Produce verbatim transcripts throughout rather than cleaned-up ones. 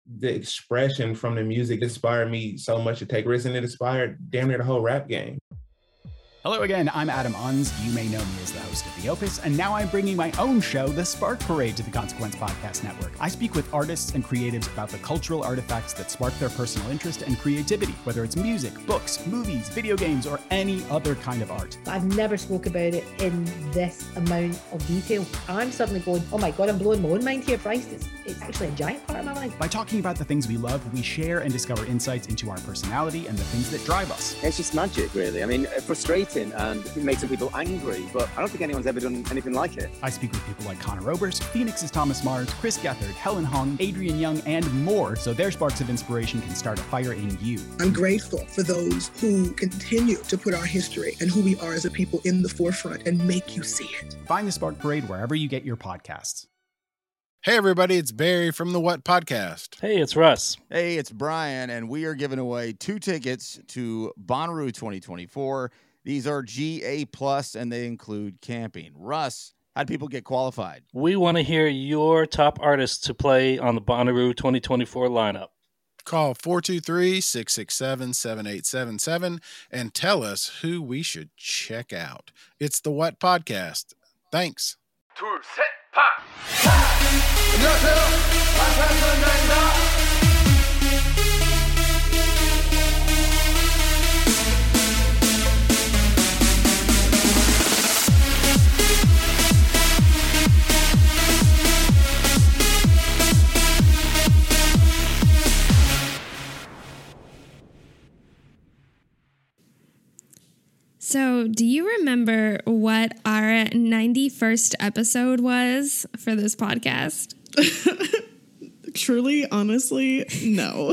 the expression from the music inspired me so much to take risks, and it inspired damn near the whole rap game. Hello again, I'm Adam Unz. You may know me as the host of The Opus, and now I'm bringing my own show, The Spark Parade, to the Consequence Podcast Network. I speak with artists and creatives about the cultural artifacts that spark their personal interest and creativity, whether it's music, books, movies, video games, or any other kind of art. I've never spoke about it in this amount of detail. I'm suddenly going, oh my God, I'm blowing my own mind here, Christ. It's, it's actually a giant part of my life. By talking about the things we love, we share and discover insights into our personality and the things that drive us. It's just magic, really. I mean, frustrating. And it makes some people angry, but I don't think anyone's ever done anything like it. I speak with people like Connor Oberst, Phoenix's Thomas Mars, Chris Gethard, Helen Hong, Adrian Young, and more, so their sparks of inspiration can start a fire in you. I'm grateful for those who continue to put our history and who we are as a people in the forefront and make you see it. Find the Spark Parade wherever you get your podcasts. Hey everybody, it's Barry from the What Podcast. Hey, it's Russ. Hey, it's Brian, and we are giving away two tickets to Bonnaroo twenty twenty-four. These are G A plus, and they include camping. Russ, how do people get qualified? We want to hear your top artists to play on the Bonnaroo twenty twenty-four lineup. Call four two three, six six seven, seven eight seven seven and tell us who we should check out. It's the What Podcast. Thanks. 둘, 셋, 파! So, do you remember what our ninety-first episode was for this podcast? Truly, honestly, no.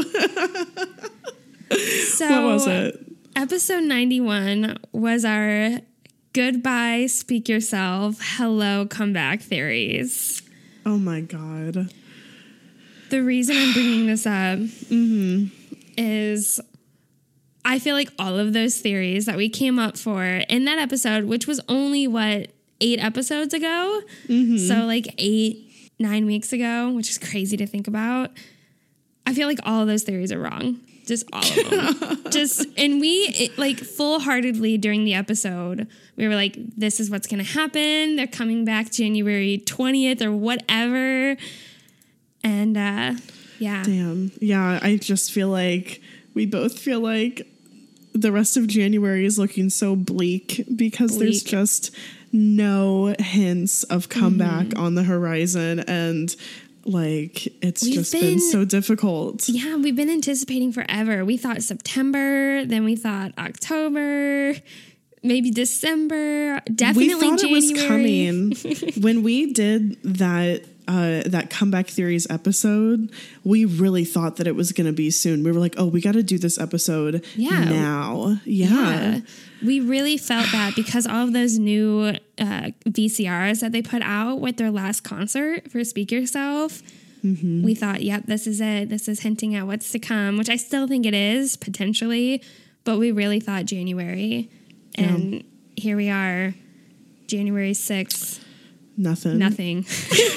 So, what was it? Episode ninety-one was our goodbye, speak yourself, hello, comeback theories. Oh my God. The reason I'm bringing this up mm-hmm. is I feel like all of those theories that we came up for in that episode, which was only, what, eight episodes ago? Mm-hmm. So like eight, nine weeks ago, which is crazy to think about. I feel like all of those theories are wrong. Just all of them. Just, and we, it, like, full-heartedly during the episode, we were like, this is what's going to happen. They're coming back January twentieth or whatever. And, uh, yeah. Damn. Yeah, I just feel like we both feel like the rest of January is looking so bleak because bleak. There's just no hints of comeback mm-hmm. on the horizon, and like it's we've just been, been so difficult. Yeah, we've been anticipating forever. We thought September, then we thought October, maybe December, definitely we thought January. It was coming. When we did that Uh, that Comeback Theories episode, we really thought that it was going to be soon. We were like, oh, we got to do this episode yeah. now. Yeah. yeah. We really felt that because all of those new uh, V C Rs that they put out with their last concert for Speak Yourself, mm-hmm. we thought, yep, this is it. This is hinting at what's to come, which I still think it is, potentially. But we really thought January. And yeah. here we are, January sixth. Nothing. Nothing.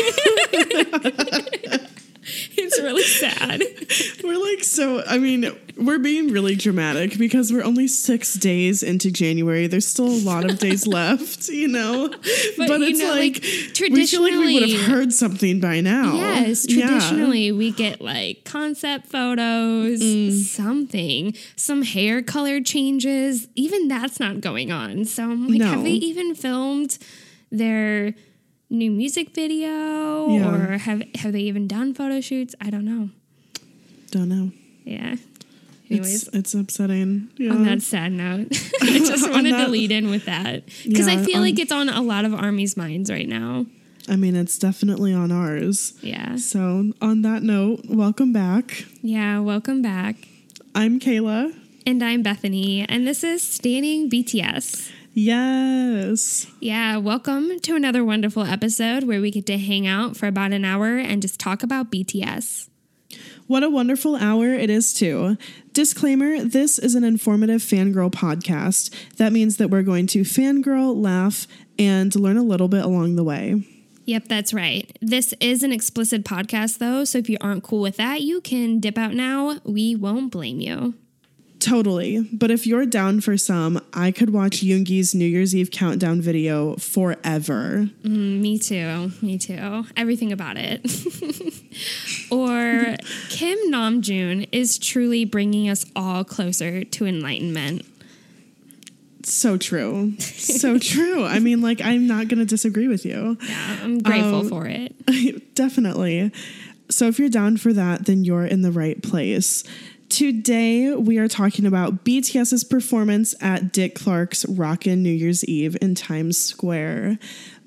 It's really sad. We're like, so, I mean, we're being really dramatic because we're only six days into January. There's still a lot of days left, you know? But, but you it's know, like, like traditionally, we feel like we would have heard something by now. Yes, traditionally yeah. we get like concept photos, mm. something, some hair color changes. Even that's not going on. So I'm like, no. have they even filmed their new music video yeah. or have have they even done photo shoots? I don't know. Don't know. Yeah. Anyways, it's, it's upsetting. Yeah. On that sad note, I just wanted that, to lead in with that because yeah, I feel um, like it's on a lot of Army's minds right now. I mean, it's definitely on ours. Yeah. So on that note, welcome back. Yeah, welcome back. I'm Kayla. And I'm Bethany, and this is Standing B T S. Yes. Yeah, welcome to another wonderful episode where we get to hang out for about an hour and just talk about B T S. What a wonderful hour it is, too. Disclaimer, this is an informative fangirl podcast. That means that we're going to fangirl, laugh, and learn a little bit along the way. Yep, that's right. This is an explicit podcast, though, so if you aren't cool with that, you can dip out now. We won't blame you. Totally. But if you're down for some, I could watch Yoongi's New Year's Eve countdown video forever. Mm, me too. Me too. Everything about it. Or Kim Namjoon is truly bringing us all closer to enlightenment. So true. So true. I mean, like, I'm not going to disagree with you. Yeah, I'm grateful um, for it. Definitely. So if you're down for that, then you're in the right place. Today, we are talking about BTS's performance at Dick Clark's Rockin' New Year's Eve in Times Square.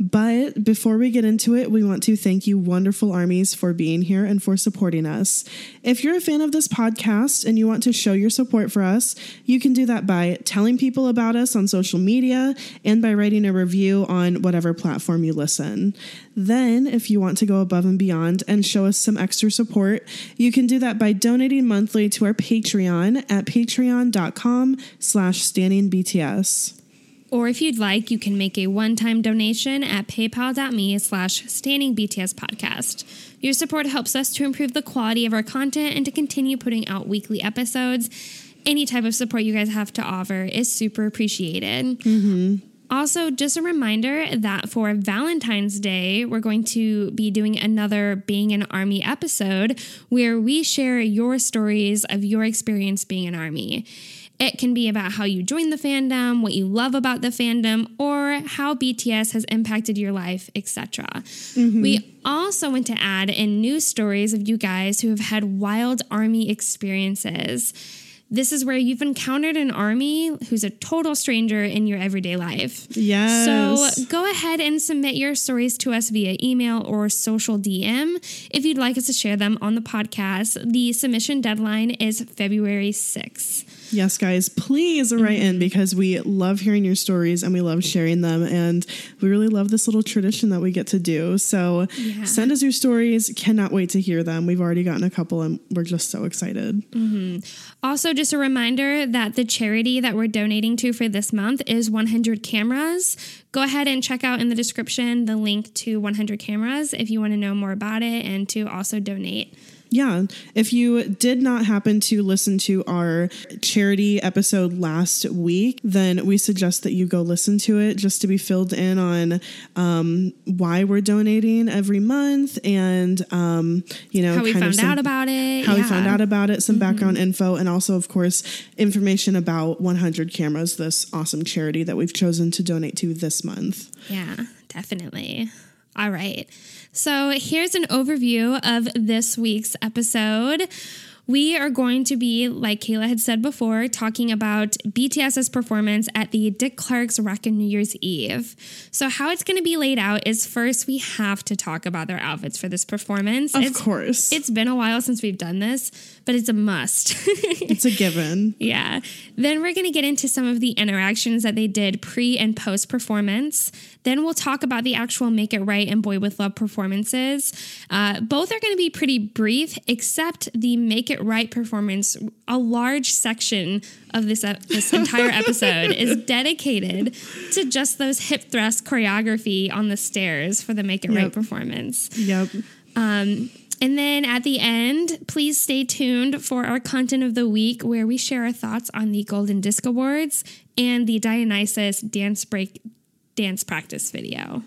But before we get into it, we want to thank you, wonderful armies, for being here and for supporting us. If you're a fan of this podcast and you want to show your support for us, you can do that by telling people about us on social media and by writing a review on whatever platform you listen. Then, if you want to go above and beyond and show us some extra support, you can do that by donating monthly to our Patreon at patreon.com slash standingbts. Or if you'd like, you can make a one-time donation at paypal.me slash standingbtspodcast. Your support helps us to improve the quality of our content and to continue putting out weekly episodes. Any type of support you guys have to offer is super appreciated. Mm-hmm. Also, just a reminder that for Valentine's Day, we're going to be doing another Being an Army episode where we share your stories of your experience being an Army. It can be about how you joined the fandom, what you love about the fandom, or how B T S has impacted your life, et cetera. Mm-hmm. We also want to add in news stories of you guys who have had wild Army experiences. This is where you've encountered an Army who's a total stranger in your everyday life. Yes. So go ahead and submit your stories to us via email or social D M if you'd like us to share them on the podcast. The submission deadline is February sixth. Yes, guys, please write mm-hmm. in because we love hearing your stories and we love sharing them. And we really love this little tradition that we get to do. So yeah. Send us your stories. Cannot wait to hear them. We've already gotten a couple and we're just so excited. Mm-hmm. Also, just a reminder that the charity that we're donating to for this month is one hundred cameras. Go ahead and check out in the description the link to one hundred cameras if you want to know more about it and to also donate. Yeah. If you did not happen to listen to our charity episode last week, then we suggest that you go listen to it just to be filled in on um, why we're donating every month and, um, you know, how we kind found of some, out about it. How yeah. we found out about it, some mm-hmm. background info, and also, of course, information about one hundred cameras, this awesome charity that we've chosen to donate to this month. Yeah, definitely. All right. So here's an overview of this week's episode. We are going to be, like Kayla had said before, talking about BTS's performance at the Dick Clark's Rockin' New Year's Eve. So how it's going to be laid out is first we have to talk about their outfits for this performance. Of it's, course. It's been a while since we've done this, but it's a must. It's a given. Yeah. Then we're going to get into some of the interactions that they did pre and post performance. Then we'll talk about the actual Make It Right and Boy With Love performances. Uh, both are going to be pretty brief, except the Make It Right performance. A large section of this uh, this entire episode is dedicated to just those hip thrust choreography on the stairs for the Make It Yep. Right performance. Yep. Um, and then at the end, please stay tuned for our content of the week where we share our thoughts on the Golden Disc Awards and the Dionysus dance break dance practice video.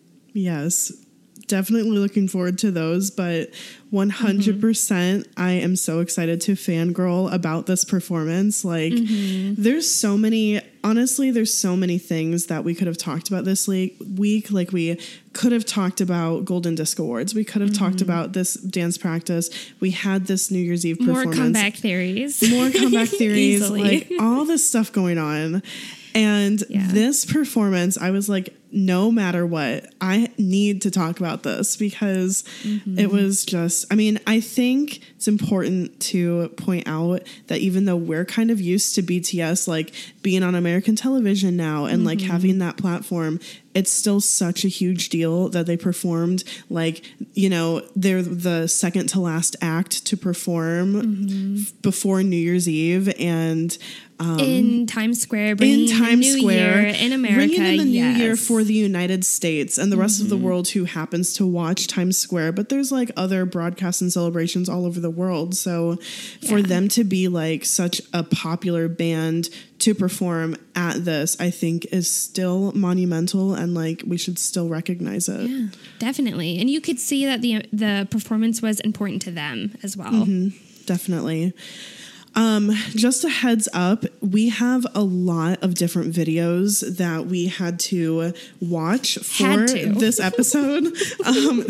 Yes, definitely looking forward to those, but one hundred percent mm-hmm. I am so excited to fangirl about this performance. Like mm-hmm. there's so many, honestly, there's so many things that we could have talked about this week. Like we could have talked about Golden Disc Awards. We could have mm-hmm. talked about this dance practice. We had this New Year's Eve performance. More comeback theories. More comeback theories. Like all this stuff going on. And yeah. this performance, I was like, no matter what, I need to talk about this because mm-hmm. it was just, I mean, I think it's important to point out that even though we're kind of used to B T S, like being on American television now and mm-hmm. like having that platform, it's still such a huge deal that they performed, like, you know, they're the second to last act to perform mm-hmm. f- before New Year's Eve. And Um, in Times Square, bringing in Times the new Square, year in America, bringing in the yes. new year for the United States and the rest mm-hmm. of the world who happens to watch Times Square. But there's like other broadcasts and celebrations all over the world. So for yeah. them to be like such a popular band to perform at this, I think is still monumental, and like we should still recognize it. Yeah, definitely. And you could see that the the performance was important to them as well. Mm-hmm. Definitely. Um, just a heads up, we have a lot of different videos that we had to watch for to. this episode. um,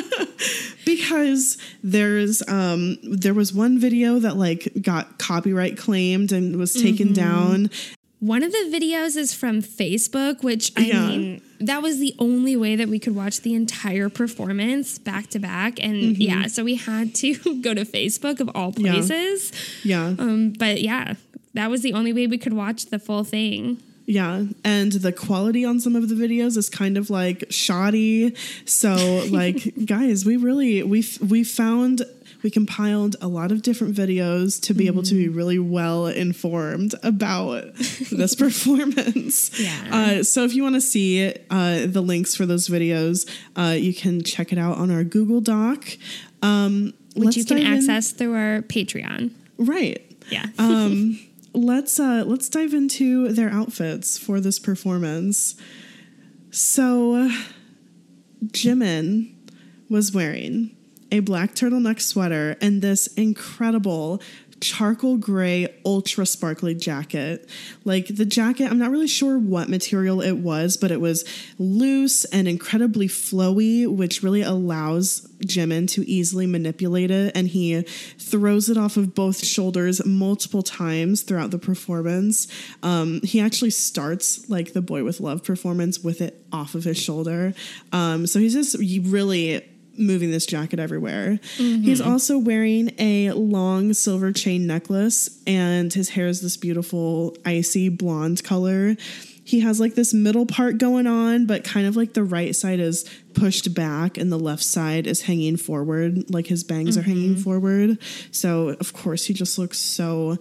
because there's, um, there was one video that like got copyright claimed and was taken mm-hmm. down. One of the videos is from Facebook, which I yeah. mean, that was the only way that we could watch the entire performance back to back. And mm-hmm. yeah, so we had to go to Facebook of all places. Yeah. yeah. Um, but yeah, that was the only way we could watch the full thing. Yeah. And the quality on some of the videos is kind of like shoddy. So like, guys, we really, we we found... We compiled a lot of different videos to be mm-hmm. able to be really well informed about this performance. Yeah. Uh, so if you want to see uh, the links for those videos, uh, you can check it out on our Google Doc. Um, Which you can access in. through our Patreon. Right. Yeah. um, let's uh, let's dive into their outfits for this performance. So Jimin was wearing a black turtleneck sweater and this incredible charcoal gray ultra sparkly jacket. Like the jacket, I'm not really sure what material it was, but it was loose and incredibly flowy, which really allows Jimin to easily manipulate it. And he throws it off of both shoulders multiple times throughout the performance. Um, he actually starts like the Boy With Love performance with it off of his shoulder. Um, so he's just really moving this jacket everywhere. Mm-hmm. He's also wearing a long silver chain necklace, and his hair is this beautiful icy blonde color. He has like this middle part going on, but kind of like the right side is pushed back and the left side is hanging forward. Like his bangs mm-hmm. are hanging forward. So of course he just looks so,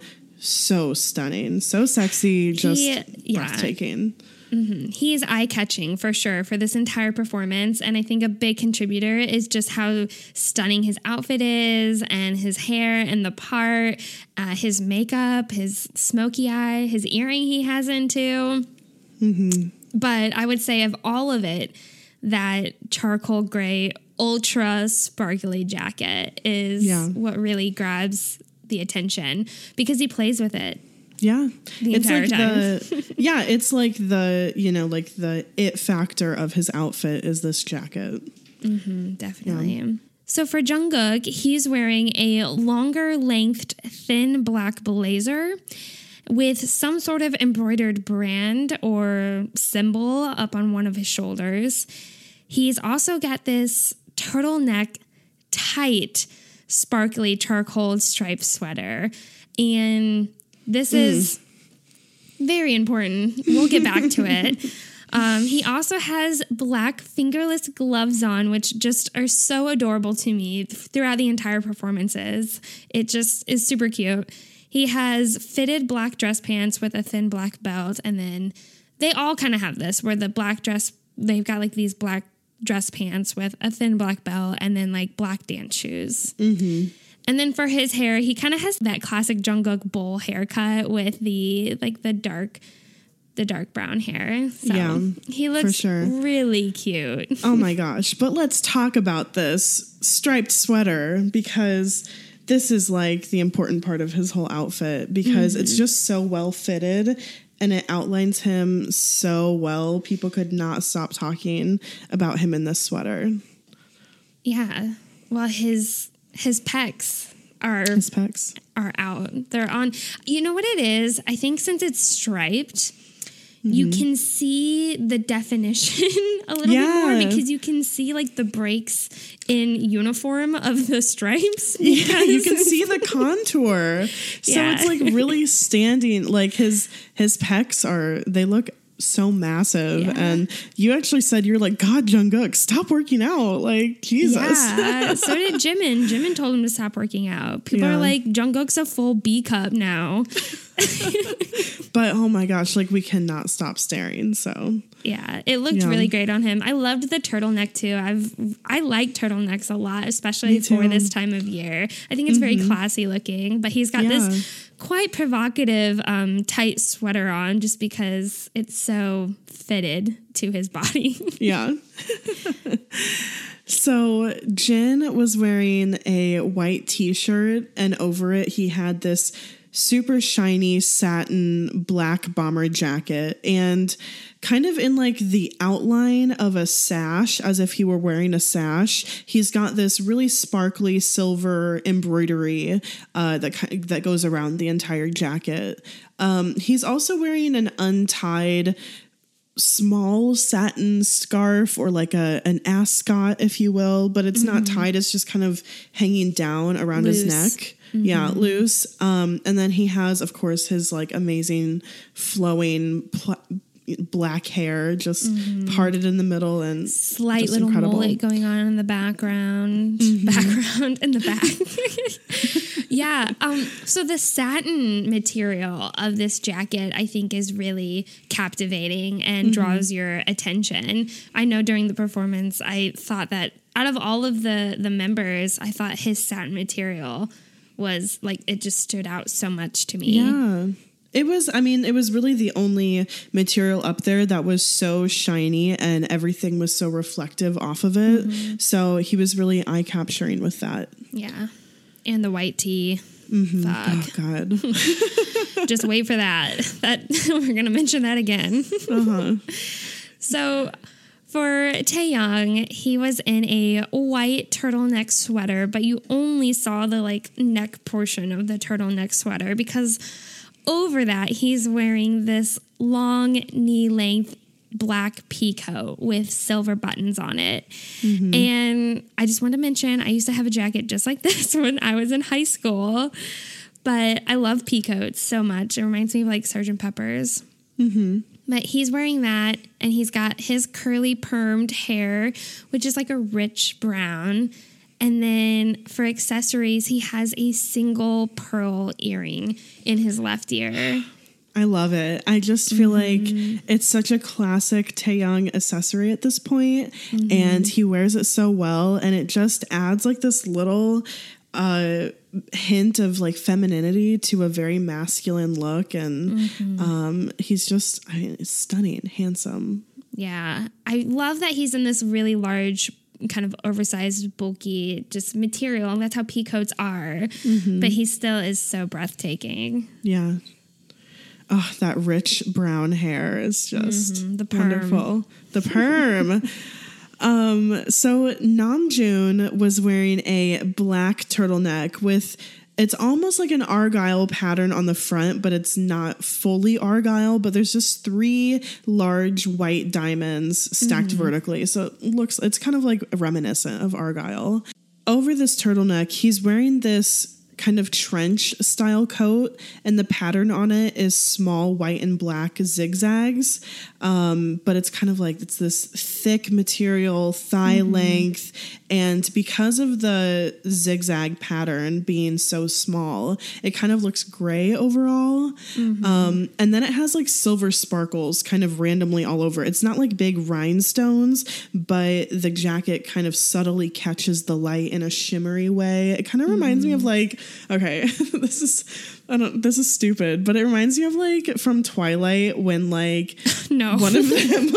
so stunning, so sexy, just he, yeah. breathtaking. Mm-hmm. He is eye-catching for sure for this entire performance, and I think a big contributor is just how stunning his outfit is, and his hair and the part, uh, his makeup, his smoky eye, his earring he has into. Mm-hmm. But I would say of all of it, that charcoal gray ultra sparkly jacket is yeah. what really grabs the attention because he plays with it. Yeah. The it's entire like time. the yeah, it's like the, you know, like the it factor of his outfit is this jacket. Mm-hmm, definitely. Yeah. So for Jungkook, he's wearing a longer length thin black blazer with some sort of embroidered brand or symbol up on one of his shoulders. He's also got this turtleneck tight sparkly charcoal striped sweater, and this mm. is very important. We'll get back to it. Um, he also has black fingerless gloves on, which just are so adorable to me throughout the entire performances. It just is super cute. He has fitted black dress pants with a thin black belt, and then they all kind of have this, where the black dress, they've got like these black dress pants with a thin black belt and then like black dance shoes. Mm-hmm. And then for his hair, he kind of has that classic Jungkook bowl haircut with the like the dark, the dark brown hair. So yeah, he looks for sure. really cute. Oh my gosh. But let's talk about this striped sweater, because this is like the important part of his whole outfit, because mm-hmm. it's just so well fitted and it outlines him so well. People could not stop talking about him in this sweater. Yeah. Well, his his pecs are his pecs are out. They're on. You know what it is? I think since it's striped, mm-hmm. you can see the definition a little yeah. bit more, because you can see like the breaks in uniform of the stripes. Yeah, you can see the contour. So yeah. it's like really standing. Like his his pecs are, they look so massive. Yeah. And you actually said, you're like, God, Jungkook, stop working out. Like, Jesus. Yeah, so did Jimin. Jimin told him to stop working out. People Yeah. are like, Jungkook's a full B cup now. But oh my gosh, like we cannot stop staring. So yeah, it looked Yeah. really great on him. I loved the turtleneck too. I've I like turtlenecks a lot, especially Me too. for this time of year. I think it's very Mhm. classy looking, but he's got Yeah. this quite provocative um, tight sweater on just because it's so fitted to his body. yeah. So Jin was wearing a white t-shirt, and over it he had this super shiny satin black bomber jacket, and kind of in like the outline of a sash, as if he were wearing a sash, he's got this really sparkly silver embroidery uh, that ki- that goes around the entire jacket. Um, he's also wearing an untied small satin scarf, or like a an ascot, if you will, but it's not tied. It's just kind of hanging down around his Loose. neck. Yeah, loose. Um, and then he has, of course, his like amazing flowing pl- black hair, just parted in the middle and Slight just little incredible. mullet going on in the background. Background in the back. yeah. Um, so the satin material of this jacket, I think, is really captivating and Mhm. draws your attention. I know during the performance, I thought that out of all of the the members, I thought his satin material was like, it just stood out so much to me. Yeah. It was, I mean, it was really the only material up there that was so shiny and everything was so reflective off of it. Mhm. So he was really eye capturing with that. Yeah. And the white tee. Mhm. Fuck. Oh, God. Just wait for that. That we're gonna mention that again. Uh-huh. So for Taeyang, he was in a white turtleneck sweater, but you only saw the like neck portion of the turtleneck sweater because over that he's wearing this long knee-length black pea coat with silver buttons on it. Mhm. And I just want to mention, I used to have a jacket just like this when I was in high school, but I love pea coats so much. It reminds me of like Sergeant Pepper's. Mm-hmm. But he's wearing that, and he's got his curly permed hair, which is like a rich brown. And then for accessories, he has a single pearl earring in his left ear. I love it. I just feel Mhm. like it's such a classic Taeyang accessory at this point, Mhm. and he wears it so well, and it just adds like this little uh, hint of like femininity to a very masculine look, and Mhm. um, he's just I mean, stunning, handsome. Yeah. I love that he's in this really large, kind of oversized, bulky, just material. And that's how pea coats are. Mhm. But he still is so breathtaking. Yeah. Oh, that rich brown hair is just Mhm, the perm. wonderful. The perm. um, so Namjoon was wearing a black turtleneck with, it's almost like an argyle pattern on the front, but it's not fully argyle, but there's just three large white diamonds stacked Mhm. vertically. So it looks, it's kind of like reminiscent of argyle. Over this turtleneck, he's wearing this kind of trench style coat, and the pattern on it is small white and black zigzags, um, but it's kind of like it's this thick material, thigh Mhm. length, and because of the zigzag pattern being so small, it kind of looks gray overall. Mhm. Um, and then it has like silver sparkles kind of randomly all over. It's not like big rhinestones, but the jacket kind of subtly catches the light in a shimmery way. It kind of reminds me of like, okay, this is, I don't, this is stupid, but it reminds me of like from Twilight when like No. one of them.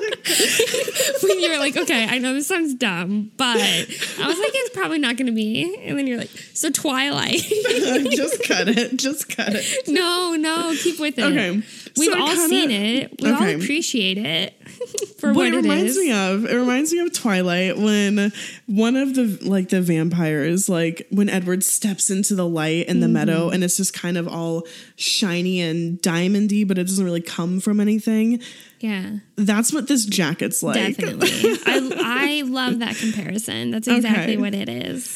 When you're like, okay, I know this sounds dumb, but I was like, it's probably not going to be. And then you're like, so Twilight. Just cut it. Just cut it. No, no, keep with it. Okay. We've So it all kinda- seen it. We okay. all appreciate it for what what, it it reminds is. me of, it reminds me of Twilight when one of the like the vampires, like when Edward steps into the light in the Mhm. meadow, and it's just kind of all shiny and diamondy, but it doesn't really come from anything. Yeah, That's what this jacket's like. definitely. I I love that comparison. That's exactly Okay. what it is.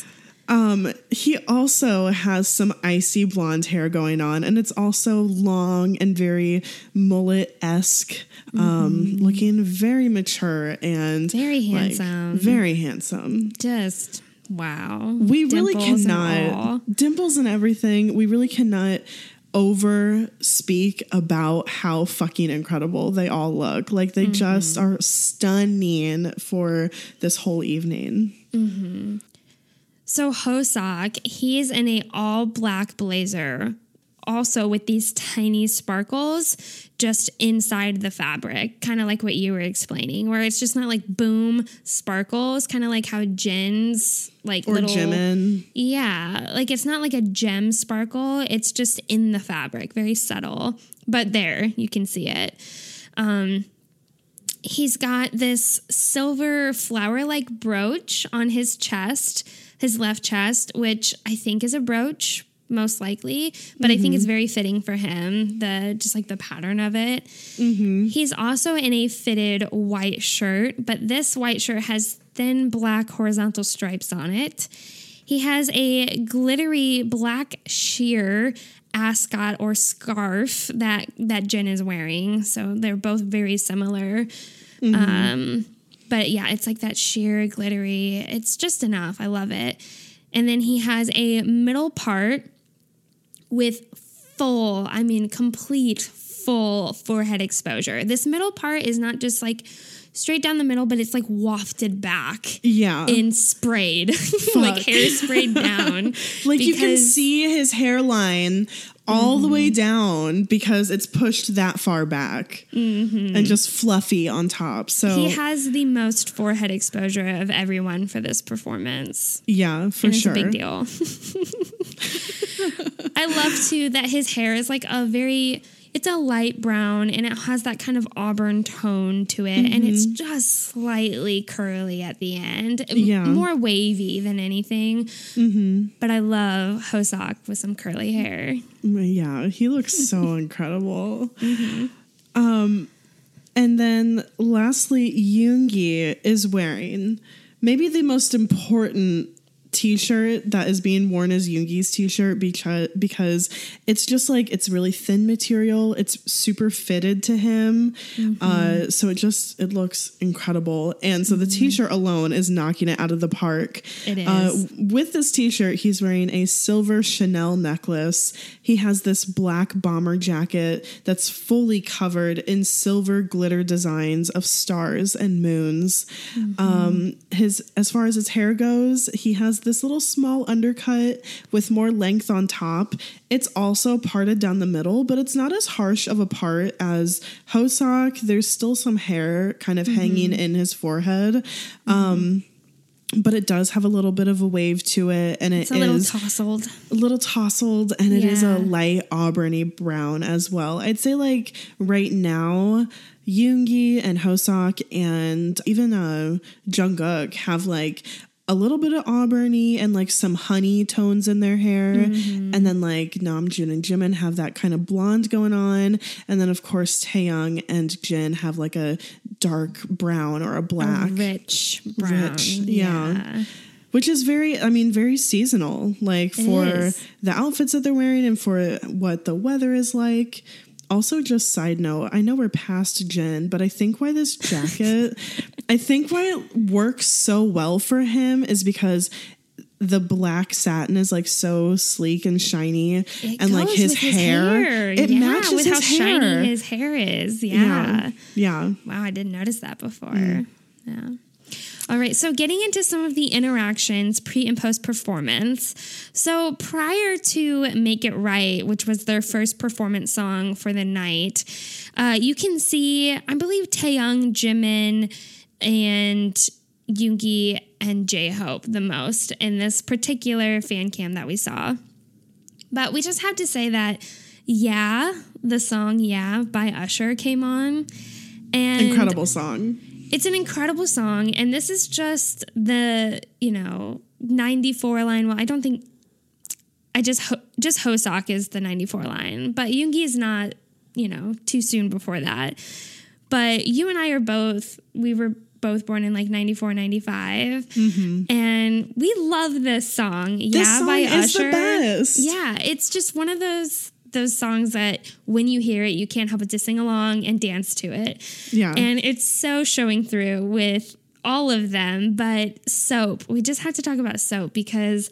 Um, he also has some icy blonde hair going on, and it's also long and very mullet-esque, um, mm-hmm. looking very mature and very handsome. Like, very handsome. Just wow. We really Dimples cannot and dimples and everything. We really cannot over speak about how fucking incredible they all look. Like they mm-hmm. just are stunning for this whole evening. Mm-hmm. So Hoseok, he's in a all black blazer, also with these tiny sparkles just inside the fabric, kind of like what you were explaining, where it's just not like boom sparkles, kind of like how Jin's like or little Jimin. Yeah, like it's not like a gem sparkle, it's just in the fabric, very subtle, but there you can see it. Um, he's got this silver flower-like brooch on his chest. His left chest, which I think is a brooch, most likely, but mm-hmm. I think it's very fitting for him, the just like the pattern of it. Mm-hmm. He's also in a fitted white shirt, but this white shirt has thin black horizontal stripes on it. He has a glittery black sheer ascot or scarf that, that Jin is wearing, so they're both very similar. Mm-hmm. Um But yeah, it's like that sheer glittery. It's just enough. I love it. And then he has a middle part with full, I mean, complete full forehead exposure. This middle part is not just like straight down the middle, but it's like wafted back. Yeah. And sprayed. Like hair sprayed down. Like you can see his hairline all mm-hmm. the way down because it's pushed that far back mm-hmm. and just fluffy on top. So he has the most forehead exposure of everyone for this performance. Yeah, for and sure. It's a big deal. I love too that his hair is like a very, it's a light brown and it has that kind of auburn tone to it. Mm-hmm. And it's just slightly curly at the end. Yeah. More wavy than anything. Mm-hmm. But I love Hoseok with some curly hair. Yeah, he looks so incredible. Mm-hmm. Um, and then lastly, Yoongi is wearing maybe the most important t-shirt that is being worn as Yoongi's t-shirt because because it's just like it's really thin material, it's super fitted to him, mm-hmm. uh so it just it looks incredible. And so mm-hmm. the t-shirt alone is knocking it out of the park. It is. Uh, with this t-shirt, he's wearing a silver Chanel necklace. He has this black bomber jacket that's fully covered in silver glitter designs of stars and moons. Mm-hmm. um his as far as his hair goes, he has this little small undercut with more length on top. It's also parted down the middle, but it's not as harsh of a part as Hoseok. There's still some hair kind of mm-hmm. hanging in his forehead. Mm-hmm. Um, but it does have a little bit of a wave to it, and it's it a little is tousled. A little tousled, and yeah. it is a light auburny brown as well. I'd say like right now, Yoongi and Hoseok and even uh, Jungkook have like a little bit of auburny and like some honey tones in their hair. Mm-hmm. And then like Namjoon and Jimin have that kind of blonde going on. And then of course Taeyang and Jin have like a dark brown or a black. A rich brown. Rich, yeah. yeah. Which is very, I mean, very seasonal, like for the outfits that they're wearing and for what the weather is like. Also, just side note, I know we're past Jin, but I think why this jacket, I think why it works so well for him is because the black satin is like so sleek and shiny, it and like his, his hair, hair, it yeah, matches with his how hair. shiny his hair is. Yeah. yeah, yeah. Wow, I didn't notice that before. Mm. Yeah. All right, so getting into some of the interactions pre and post performance. So prior to Make It Right, which was their first performance song for the night, uh, you can see, I believe, Taeyang, Jimin, and Yoongi and J-Hope the most in this particular fan cam that we saw. But we just have to say that, yeah, the song Yeah by Usher came on. And incredible song. It's an incredible song, and this is just the, you know, ninety-four line. Well, I don't think, I just, ho- just Hoseok is the ninety-four line, but Yoongi is not, you know, too soon before that. But you and I are both, we were both born in like ninety-four, ninety-five. Mm-hmm. And we love this song. This Yeah, song by is Usher. the best. Yeah, it's just one of those those songs that when you hear it, you can't help but to sing along and dance to it. Yeah. And it's so showing through with all of them. But Soap, we just have to talk about Soap because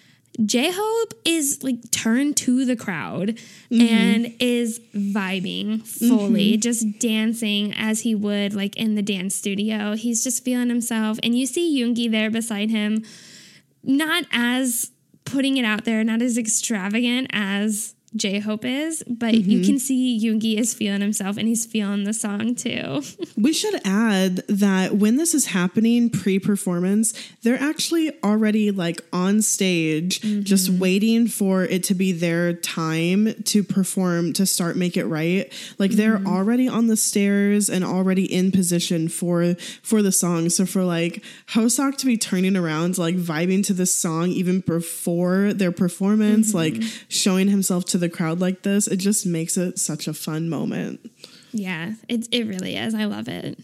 J-Hope is like turned to the crowd mm-hmm. and is vibing fully, mm-hmm. just dancing as he would like in the dance studio. He's just feeling himself. And you see Yoongi there beside him, not as putting it out there, not as extravagant as J-Hope is, but mm-hmm. you can see Yoongi is feeling himself and he's feeling the song too. We should add that when this is happening pre-performance, they're actually already like on stage, mm-hmm. just waiting for it to be their time to perform, to start Make It Right. Like mm-hmm. they're already on the stairs and already in position for for the song. So for like Hoseok to be turning around, like vibing to this song even before their performance, mm-hmm. like showing himself to the crowd like this, it just makes it such a fun moment. Yeah, it it really is. I love it.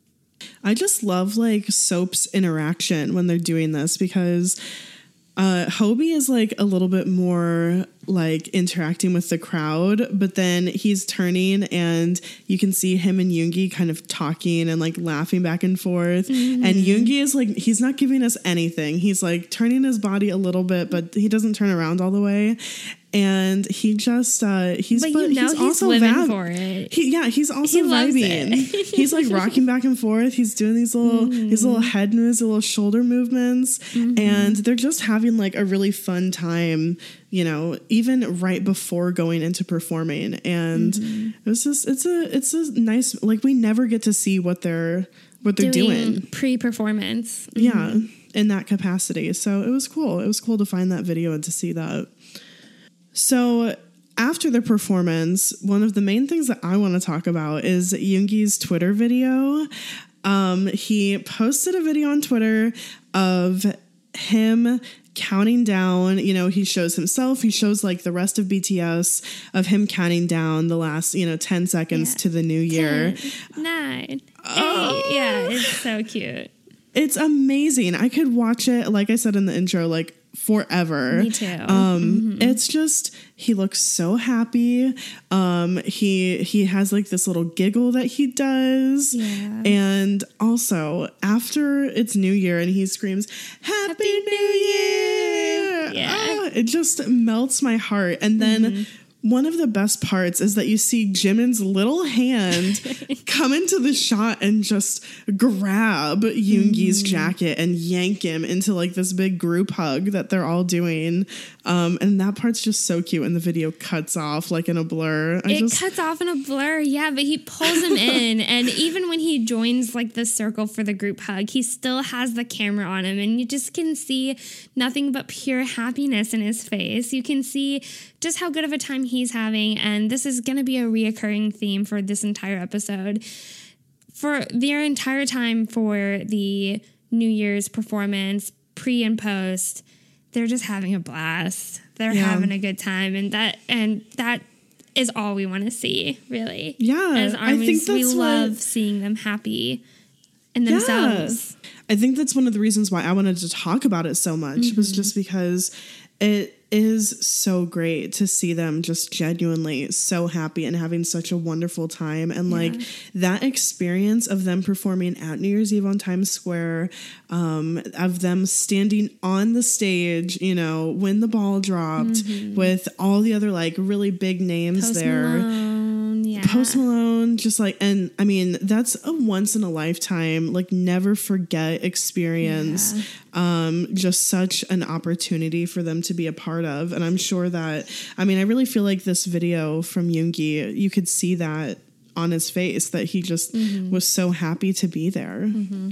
I just love like Soap's interaction when they're doing this because uh, Hobie is like a little bit more like interacting with the crowd, but then he's turning and you can see him and Yoongi kind of talking and like laughing back and forth. Mm-hmm. And Yoongi is like, he's not giving us anything. He's like turning his body a little bit, but he doesn't turn around all the way. And he just, uh, he's, but, but you know he's, he's also living vab- for it. He, yeah, he's also he vibing. He's like rocking back and forth. He's doing these little, mm. these little head moves, little shoulder movements. Mm-hmm. And they're just having like a really fun time, you know, even right before going into performing. And mm-hmm. it's just, it's a, it's a nice, like we never get to see what they're, what they're doing, doing. pre-performance. Mm-hmm. Yeah. In that capacity. So it was cool. It was cool to find that video and to see that. So after the performance, one of the main things that I want to talk about is Yoongi's Twitter video. Um, he posted a video on Twitter of him counting down. You know, he shows himself, he shows like the rest of B T S of him counting down the last, you know, ten seconds yeah. to the new year. ten, nine, oh. eight. Yeah, it's so cute. It's amazing. I could watch it, like I said in the intro, like forever. Me too. Um, mm-hmm. It's just, he looks so happy. Um, he he has like this little giggle that he does. Yeah. And also, after it's New Year and he screams, Happy, Happy New Year! Yeah. Ah, it just melts my heart. And then mm-hmm. one of the best parts is that you see Jimin's little hand come into the shot and just grab Yoongi's mm. jacket and yank him into like this big group hug that they're all doing. Um, and that part's just so cute. And the video cuts off like in a blur. I it just... cuts off in a blur. Yeah, but he pulls him in. And even when he joins like the circle for the group hug, he still has the camera on him. And you just can see nothing but pure happiness in his face. You can see just how good of a time he's having, and this is going to be a reoccurring theme for this entire episode. For their entire time for the New Year's performance, pre and post, they're just having a blast. They're yeah. having a good time, and that and that is all we want to see, really. Yeah, as armies, I think that's we love what... seeing them happy in themselves. Yeah. I think that's one of the reasons why I wanted to talk about it so much mm-hmm. was just because it is so great to see them just genuinely so happy and having such a wonderful time. And yeah. like that experience of them performing at New Year's Eve on Times Square, um, of them standing on the stage, you know, when the ball dropped mm-hmm. with all the other like really big names Post there. Malone, yeah. Post Malone, just like, and I mean, that's a once in a lifetime, like never forget experience. Yeah. Um, just such an opportunity for them to be a part of. And I'm sure that, I mean, I really feel like this video from Yoongi, you could see that on his face, that he just mm-hmm. was so happy to be there. Mm-hmm.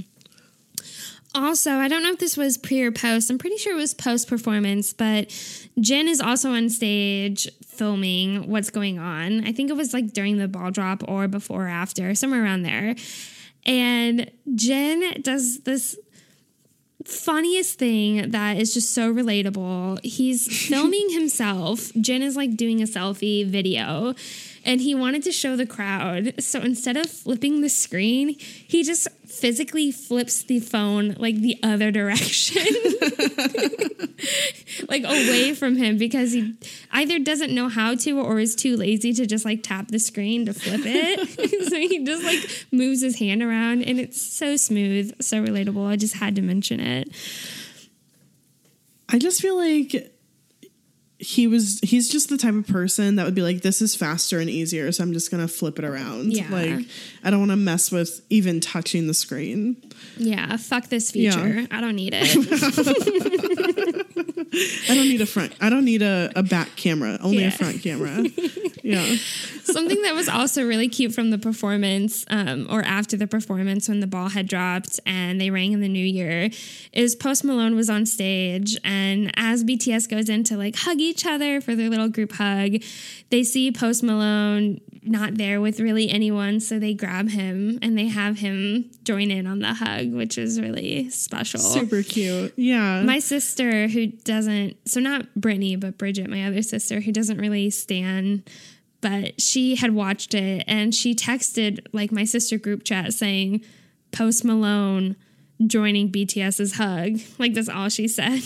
Also, I don't know if this was pre or post. I'm pretty sure it was post performance, but Jin is also on stage filming what's going on. I think it was like during the ball drop or before or after, somewhere around there. And Jin does this funniest thing that is just so relatable. He's filming himself. Jin is like doing a selfie video and he wanted to show the crowd. So instead of flipping the screen, he just physically flips the phone like the other direction, like away from him, because he either doesn't know how to or is too lazy to just like tap the screen to flip it. So he just like moves his hand around, and it's so smooth, so relatable. I just had to mention it. I just feel like he was he's just the type of person that would be like, this is faster and easier, so I'm just gonna flip it around. Yeah. Like, I don't want to mess with even touching the screen. Yeah, fuck this feature. Yeah. I don't need it. I don't need a front I don't need a, a back camera, only Yeah. a front camera. Yeah. Something that was also really cute from the performance, um, or after the performance when the ball had dropped and they rang in the new year, is Post Malone was on stage, and as B T S goes in to like hug each other for their little group hug, they see Post Malone not there with really anyone, so they grab him and they have him join in on the hug, which is really special. Super cute. Yeah. My sister, who doesn't, so not Brittany, but Bridget, my other sister, who doesn't really stan, but she had watched it, and she texted like my sister group chat saying, Post Malone joining BTS's hug. Like, that's all she said.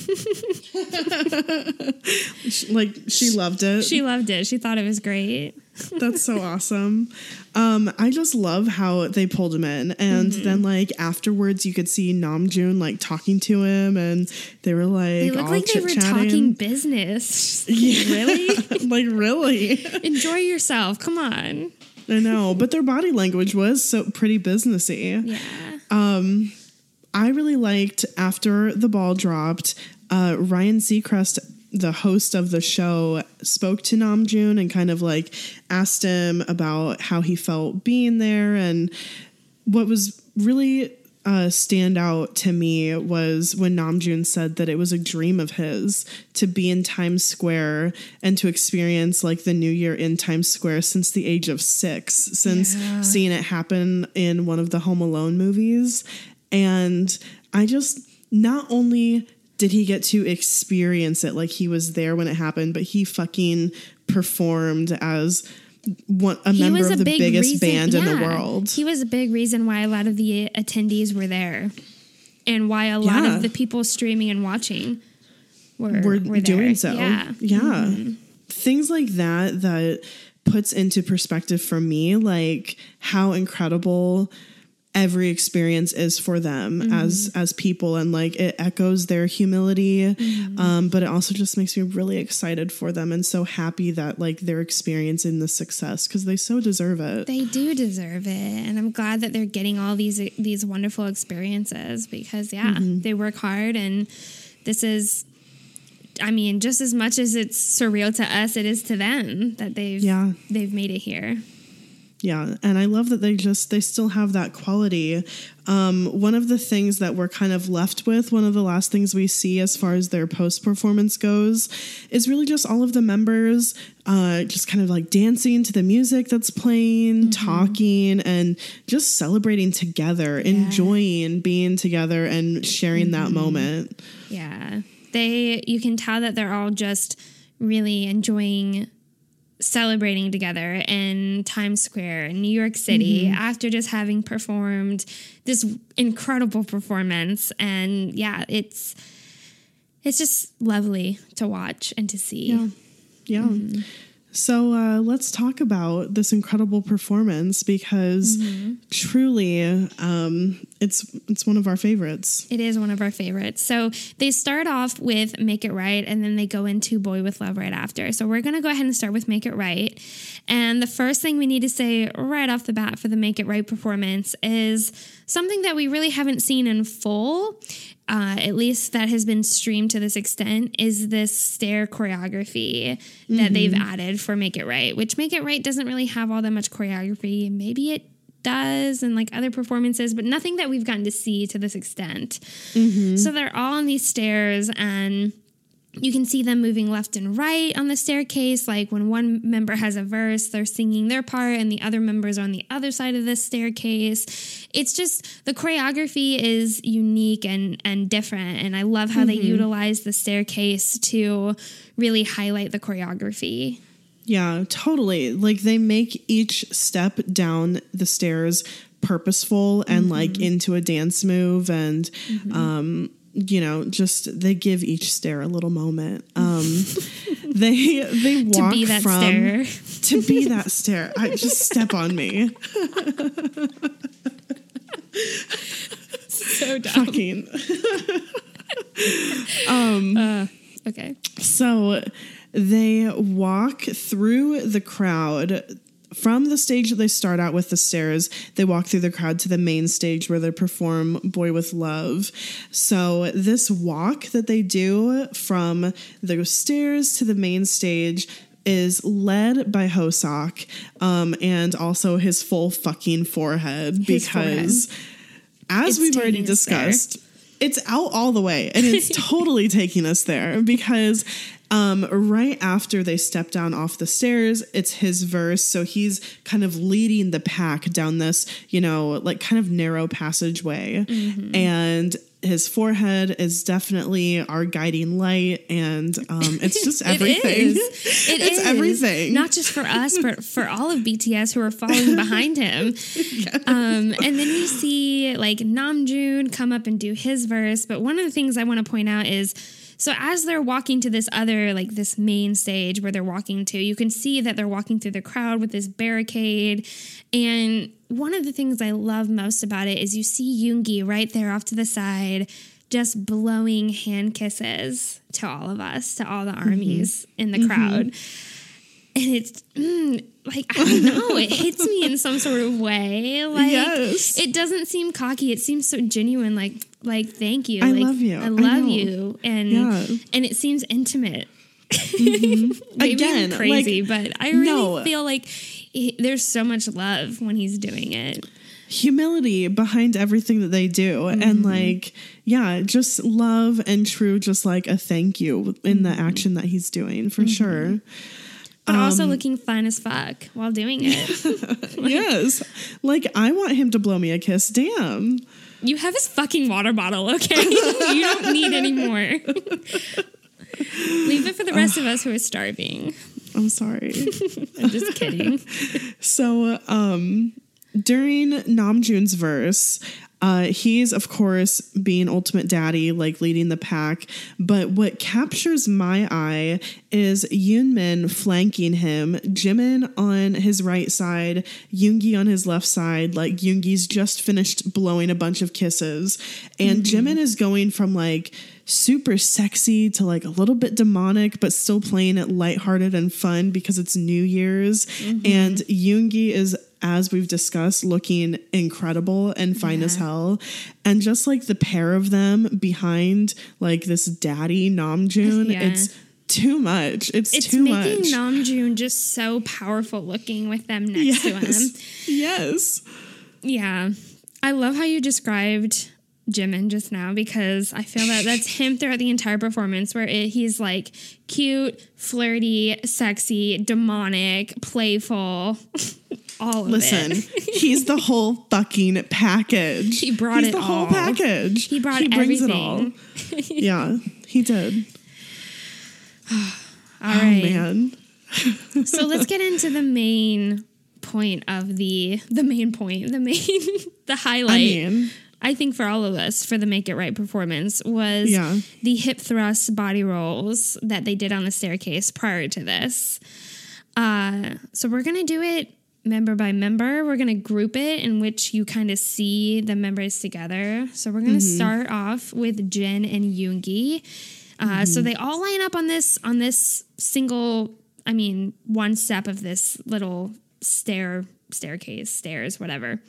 Like, she loved it. She loved it. She thought it was great. That's so awesome. Um, I just love how they pulled him in. And Mhm. then, like, afterwards, you could see Namjoon, like, talking to him. And they were, like, They looked all like they were chit-chatting. talking business. Yeah. Really? Like, really? Enjoy yourself. Come on. I know. But their body language was so pretty businessy. Yeah. Um, I really liked, after the ball dropped, uh, Ryan Seacrest, the host of the show, spoke to Namjoon and kind of like asked him about how he felt being there. And what was really uh, stand out to me was when Namjoon said that it was a dream of his to be in Times Square and to experience like the new year in Times Square since the age of six, since Yeah. seeing it happen in one of the Home Alone movies. And I just, not only did he get to experience it, like he was there when it happened, but he fucking performed as one, a He member was of a the big biggest reason- band in the yeah. world. He was a big reason why a lot of the attendees were there, and why a lot Yeah. of the people streaming and watching were, We're were there. doing so. Yeah. Yeah. Mhm. Things like that, that puts into perspective for me, like how incredible every experience is for them Mhm. as as people, and like it echoes their humility, Mhm. um but it also just makes me really excited for them and so happy that like they're experiencing the success, because they so deserve it. They do deserve it, and I'm glad that they're getting all these these wonderful experiences, because yeah, Mhm. they work hard, and this is, I mean, just as much as it's surreal to us, it is to them that they've Yeah. they've made it here. Yeah, and I love that they just they still have that quality. Um, one of the things that we're kind of left with, one of the last things we see as far as their post performance goes, is really just all of the members uh, just kind of like dancing to the music that's playing, talking, and just celebrating together, enjoying being together and sharing that moment. Yeah. They, you can tell that they're all just really enjoying celebrating together in Times Square in New York City Mhm. after just having performed this incredible performance. And yeah, it's, it's just lovely to watch and to see. Yeah. Yeah. Mhm. So uh, let's talk about this incredible performance, because Mhm. truly um, it's it's one of our favorites. It is one of our favorites. So they start off with Make It Right, and then they go into Boy With Love right after. So we're going to go ahead and start with Make It Right. And the first thing we need to say right off the bat for the Make It Right performance is something that we really haven't seen in full, uh, at least that has been streamed to this extent, is this stair choreography that Mhm. they've added for Make It Right, which Make It Right doesn't really have all that much choreography. Maybe it does and like other performances, but nothing that we've gotten to see to this extent. Mhm. So they're all on these stairs, and you can see them moving left and right on the staircase. Like when one member has a verse, they're singing their part, and the other members are on the other side of the staircase. It's just, the choreography is unique and, and different. And I love how they Mhm. utilize the staircase to really highlight the choreography. Yeah, totally. Like they make each step down the stairs purposeful and mm-hmm. like into a dance move. And, mm-hmm. um, you know, just they give each stair a little moment. Um, they they walk to be that from stair. to be that stair. I just step on me. So dumb. Fucking. um. Uh, okay. So they walk through the crowd. From the stage that they start out with the stairs, they walk through the crowd to the main stage where they perform Boy With Love. So this walk that they do from the stairs to the main stage is led by Hoseok, um, and also his full fucking forehead, his because forehead. as It's we've already taking us discussed, there. It's out all the way, and it's totally taking us there because um, right after they step down off the stairs, it's his verse. So he's kind of leading the pack down this, you know, like kind of narrow passageway. Mm-hmm. And his forehead is definitely our guiding light, and um, it's just everything. It is. It it's is. everything. Not just for us, but for all of B T S who are following behind him. Yes. Um, and then we see like Namjoon come up and do his verse. But one of the things I want to point out is, so as they're walking to this other, like this main stage where they're walking to, you can see that they're walking through the crowd with this barricade. And one of the things I love most about it is you see Yoongi right there off to the side, just blowing hand kisses to all of us, to all the armies mm-hmm. in the crowd. Mm-hmm. And it's mm, like, I don't know, it hits me in some sort of way. Like, yes. It doesn't seem cocky. It seems so genuine. Like, like, thank you. I like, love you. I love I you. And, yeah. and it seems intimate. Mm-hmm. Maybe Again, I'm crazy, like, but I really no. feel like he, there's so much love when he's doing it. Humility behind everything that they do. Mm-hmm. And like, yeah, just love and true, just like a thank you in mm-hmm. the action that he's doing for mm-hmm. sure. But um, also looking fine as fuck while doing it. Like, yes. Like, I want him to blow me a kiss. Damn. You have his fucking water bottle, okay? You don't need any more. Leave it for the rest uh, of us who are starving. I'm sorry. I'm just kidding. So, um, during Namjoon's verse, uh, he's, of course, being ultimate daddy, like leading the pack. But what captures my eye is Yoonmin flanking him, Jimin on his right side, Yoongi on his left side. Like, Yoongi's just finished blowing a bunch of kisses. And mm-hmm. Jimin is going from, like, super sexy to like a little bit demonic, but still playing it lighthearted and fun because it's New Year's. Mm-hmm. And Yoongi is, as we've discussed, looking incredible and fine yeah. as hell. And just like the pair of them behind like this daddy Namjoon, yeah. it's too much. It's, it's too much. It's making Namjoon just so powerful looking with them next yes. to him. Yes. Yeah. I love how you described Jimin just now, because I feel that that's him throughout the entire performance, where it, he's like cute, flirty, sexy, demonic, playful, all of Listen, it. Listen, he's the whole fucking package. He brought he's it the all. whole package. He brought he brings everything. It all. Yeah, he did. all oh, right. man. So let's get into the main point of the the main point, the main the highlight. I mean, I think for all of us, for the Make It Right performance, was yeah. the hip thrust body rolls that they did on the staircase prior to this. Uh, so we're going to do it member by member. We're going to group it in which you kind of see the members together. So we're going to mm-hmm. start off with Jin and Yoongi. Uh, mm-hmm. So they all line up on this on this single, I mean, one step of this little stair, staircase, stairs, whatever.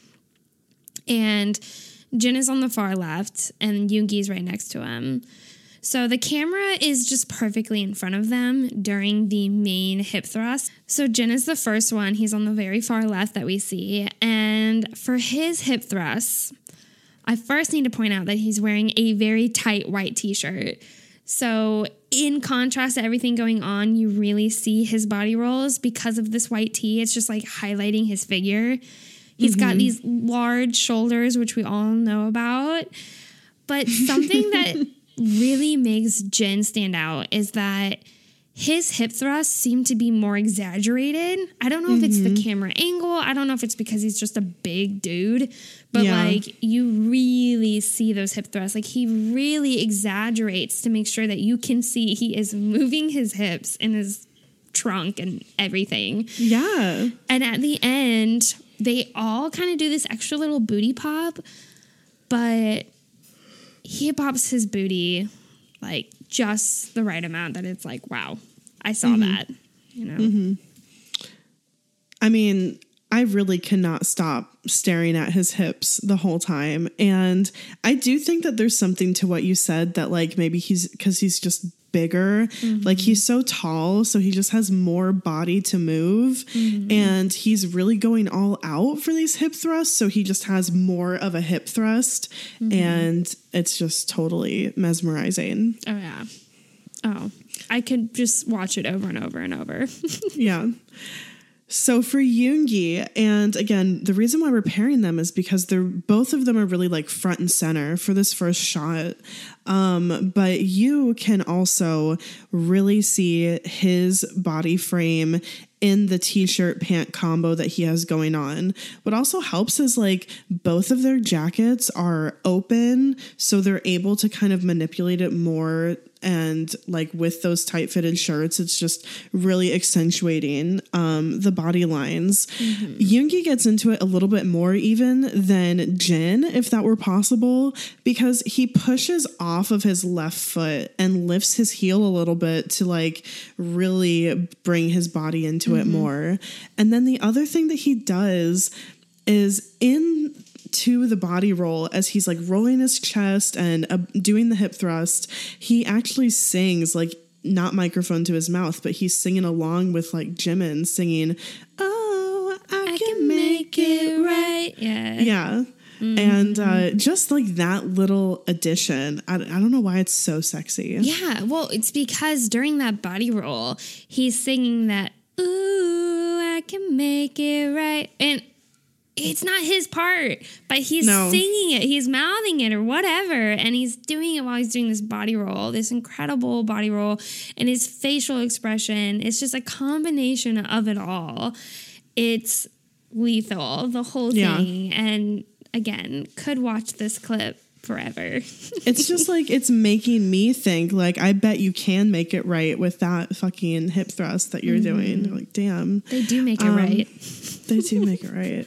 And Jin is on the far left and Yoongi's right next to him. So the camera is just perfectly in front of them during the main hip thrust. So Jin is the first one. He's on the very far left that we see. And for his hip thrusts, I first need to point out that he's wearing a very tight white t-shirt. So in contrast to everything going on, you really see his body rolls because of this white tee. It's just like highlighting his figure. He's mm-hmm. got these large shoulders, which we all know about. But something that really makes Jin stand out is that his hip thrusts seem to be more exaggerated. I don't know if it's the camera angle. I don't know if it's because he's just a big dude, but Yeah. like you really see those hip thrusts. Like he really exaggerates to make sure that you can see he is moving his hips in his trunk and everything. Yeah. And at the end, they all kind of do this extra little booty pop, but he pops his booty like just the right amount that it's like, wow, I saw Mhm. that, you know? Mhm. I mean, I really cannot stop staring at his hips the whole time. And I do think that there's something to what you said that like maybe he's because he's just bigger. Mhm. Like he's so tall, so he just has more body to move. Mhm. And he's really going all out for these hip thrusts. So he just has more of a hip thrust. Mhm. And it's just totally mesmerizing. Oh, yeah. Oh, I could just watch it over and over and over. Yeah. So for Yoongi, and again, the reason why we're pairing them is because they're both of them are really like front and center for this first shot. Um, but you can also really see his body frame in the t-shirt pant combo that he has going on. What also helps is like both of their jackets are open, so they're able to kind of manipulate it more. And like with those tight fitted shirts, it's just really accentuating um, the body lines. Mm-hmm. Yoongi gets into it a little bit more even than Jin, if that were possible, because he pushes off of his left foot and lifts his heel a little bit to like really bring his body into mm-hmm. it more. And then the other thing that he does is in to the body roll as he's like rolling his chest and uh, doing the hip thrust, he actually sings like not microphone to his mouth, but he's singing along with like Jimin singing, "Oh, I, I can, can make, make it right." Yeah. Yeah. Mm-hmm. And uh, just like that little addition, I, I don't know why it's so sexy. Yeah. Well, it's because during that body roll, he's singing that, "Ooh, I can make it right." And it's not his part, but he's no. singing it. He's mouthing it or whatever. And he's doing it while he's doing this body roll, this incredible body roll. And his facial expression, it's just a combination of it all. It's lethal, the whole thing. Yeah. And again, could watch this clip forever. It's just like, it's making me think like, I bet you can make it right with that fucking hip thrust that you're mm-hmm. doing. Like, damn. They do make it um, right. They do make it right.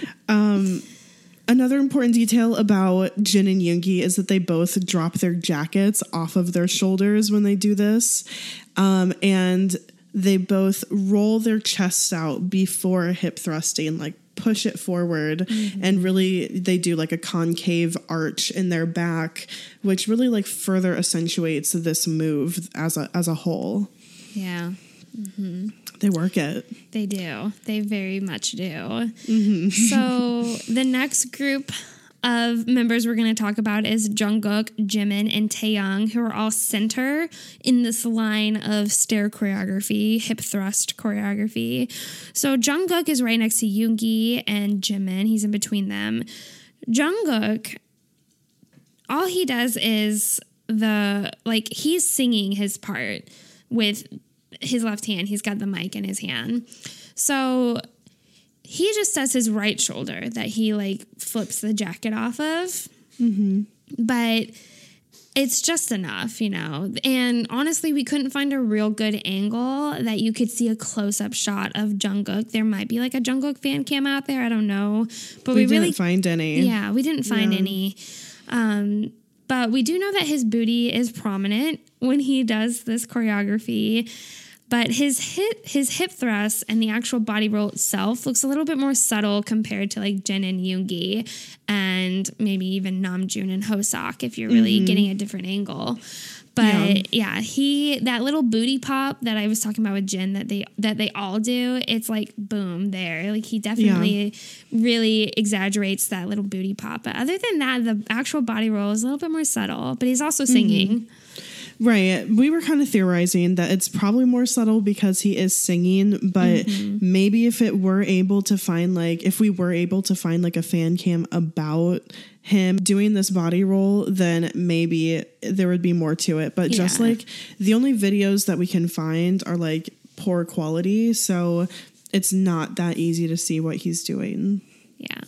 Um, another important detail about Jin and Yoongi is that they both drop their jackets off of their shoulders when they do this. Um, and they both roll their chests out before hip thrusting, like push it forward, mm-hmm. and really they do like a concave arch in their back, which really like further accentuates this move as a as a whole. Yeah. Mm-hmm. They work it. They do. They very much do. Mm-hmm. So the next group of members we're going to talk about is Jungkook, Jimin, and Taeyang, who are all center in this line of stair choreography, hip thrust choreography. So Jungkook is right next to Yoongi and Jimin. He's in between them. Jungkook, all he does is the, like, he's singing his part with his left hand. He's got the mic in his hand. So he just does his right shoulder that he like flips the jacket off of. Mm-hmm. But it's just enough, you know. And honestly, we couldn't find a real good angle that you could see a close-up shot of Jungkook. There might be like a Jungkook fan cam out there. I don't know. But we, we didn't really find any. Yeah, we didn't find yeah. any. Um, but we do know that his booty is prominent when he does this choreography. But his hip, his hip thrust and the actual body roll itself looks a little bit more subtle compared to like Jin and Yoongi and maybe even Namjoon and Hoseok if you're really mm-hmm. getting a different angle. But yeah. yeah, he that little booty pop that I was talking about with Jin that they that they all do, it's like boom there. Like he definitely yeah. really exaggerates that little booty pop. But other than that, the actual body roll is a little bit more subtle. But he's also singing. Mm-hmm. Right. We were kind of theorizing that it's probably more subtle because he is singing, but mm-hmm. maybe if it were able to find like, if we were able to find like a fan cam about him doing this body roll, then maybe there would be more to it. But yeah. just like the only videos that we can find are like poor quality. So it's not that easy to see what he's doing. Yeah.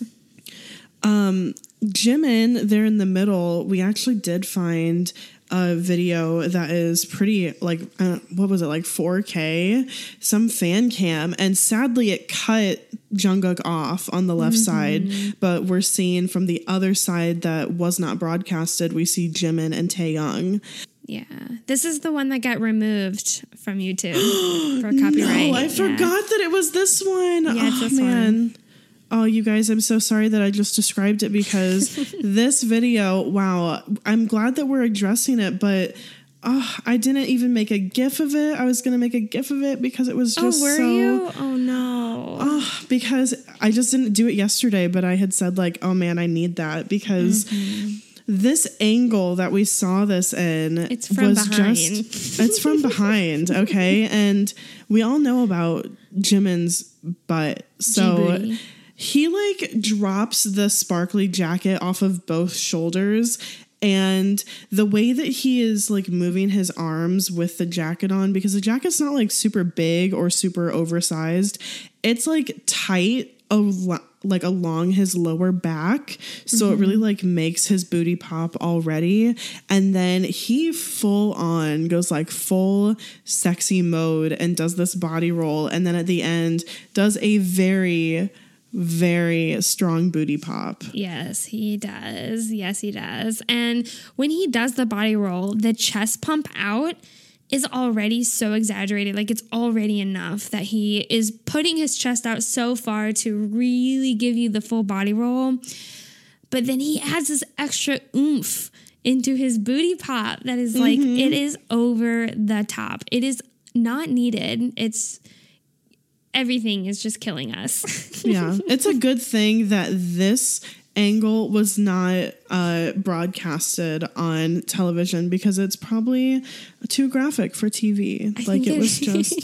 Um, Jimin, there in the middle, we actually did find a video that is pretty like, uh, what was it, like four K, some fan cam, and sadly it cut Jungkook off on the left mm-hmm. side, but we're seeing from the other side that was not broadcasted, we see Jimin and Taehyung. Yeah, this is the one that got removed from YouTube for copyright. No, I yeah. forgot that it was this one. Yeah, oh, it's this man. one. Oh, you guys, I'm so sorry that I just described it because this video, wow, I'm glad that we're addressing it, but oh, I didn't even make a GIF of it. I was going to make a GIF of it because it was just oh, were so... you? Oh, no. Oh, because I just didn't do it yesterday, but I had said like, oh man, I need that because... Mm-hmm. This angle that we saw this in it's from was behind. just it's from behind, okay? And we all know about Jimin's butt. So G-booty. He like drops the sparkly jacket off of both shoulders, and the way that he is like moving his arms with the jacket on, because the jacket's not like super big or super oversized, it's like tight a lot, like along his lower back, so mm-hmm. it really like makes his booty pop already. And then he full on goes like full sexy mode and does this body roll, and then at the end does a very very strong booty pop. Yes, he does. Yes, he does. And when he does the body roll, the chest pump out is already so exaggerated. Like it's already enough that he is putting his chest out so far to really give you the full body roll. But then he adds this extra oomph into his booty pop that is like, mm-hmm. it is over the top. It is not needed. It's everything is just killing us. Yeah. It's a good thing that this angle was not uh, broadcasted on television because it's probably too graphic for T V. I like it, it was just.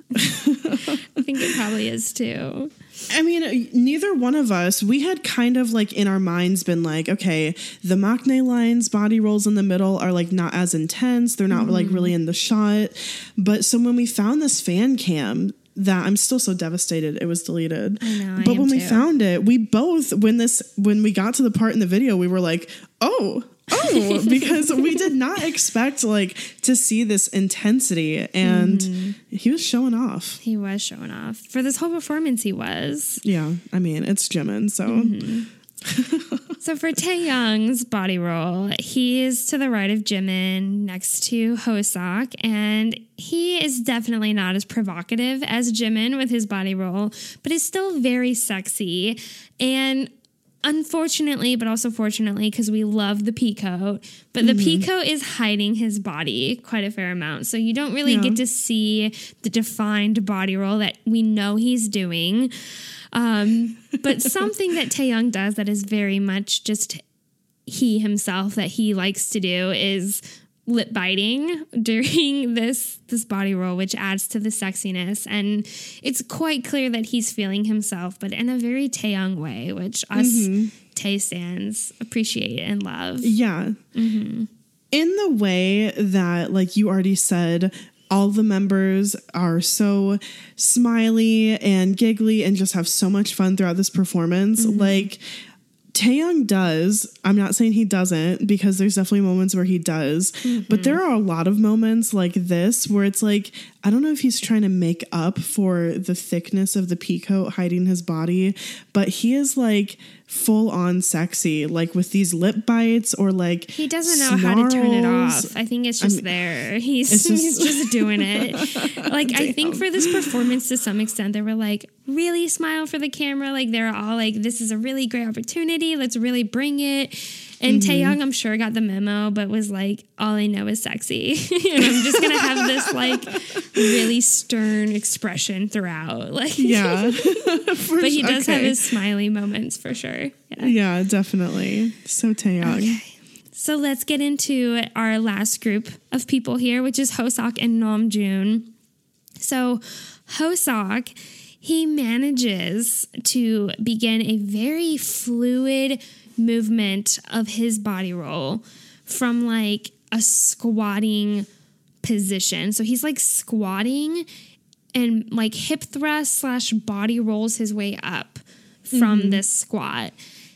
I think it probably is too. I mean, neither one of us, we had kind of like in our minds been like, okay, the Maknae lines body rolls in the middle are like not as intense. They're not mm. like really in the shot. But so when we found this fan cam, that I'm still so devastated it was deleted. I know, I but when too. we found it, we both, when this, when we got to the part in the video, we were like, oh, oh, because we did not expect like to see this intensity, and mm-hmm. he was showing off. He was showing off for this whole performance. He was. Yeah. I mean, it's Jimin, so. Mm-hmm. So for Taehyung's body roll, he is to the right of Jimin next to Hoseok, and he is definitely not as provocative as Jimin with his body roll, but is still very sexy. And unfortunately, but also fortunately, because we love the peacoat, but mm-hmm. the peacoat is hiding his body quite a fair amount. So you don't really yeah. get to see the defined body roll that we know he's doing. Um, but something that Taehyung does that is very much just he himself that he likes to do is lip biting during this this body roll, which adds to the sexiness. And it's quite clear that he's feeling himself, but in a very Taehyung way, which us mm-hmm. Tae stans appreciate and love. Yeah. Mm-hmm. In the way that, like you already said, all the members are so smiley and giggly and just have so much fun throughout this performance. Mm-hmm. Like Taehyung does, I'm not saying he doesn't, because there's definitely moments where he does, mm-hmm. but there are a lot of moments like this where it's like, I don't know if he's trying to make up for the thickness of the peacoat hiding his body, but he is like full on sexy, like with these lip bites or like he doesn't know snarls. how to turn it off. I think it's just I mean, there. He's just, he's just doing it. Like Damn. I think for this performance, to some extent, they were like, really smile for the camera. Like they're all like, this is a really great opportunity. Let's really bring it. And mm-hmm. Taehyung, I'm sure, got the memo, but was like, all I know is sexy. And I'm just going to have this like really stern expression throughout. Like, yeah. But he does okay. have his smiley moments for sure. Yeah, yeah, definitely. So Taehyung. Okay. So let's get into our last group of people here, which is Hoseok and Namjoon. So Hoseok, he manages to begin a very fluid movement of his body roll from like a squatting position. So he's like squatting and like hip thrust slash body rolls his way up from mm-hmm. this squat.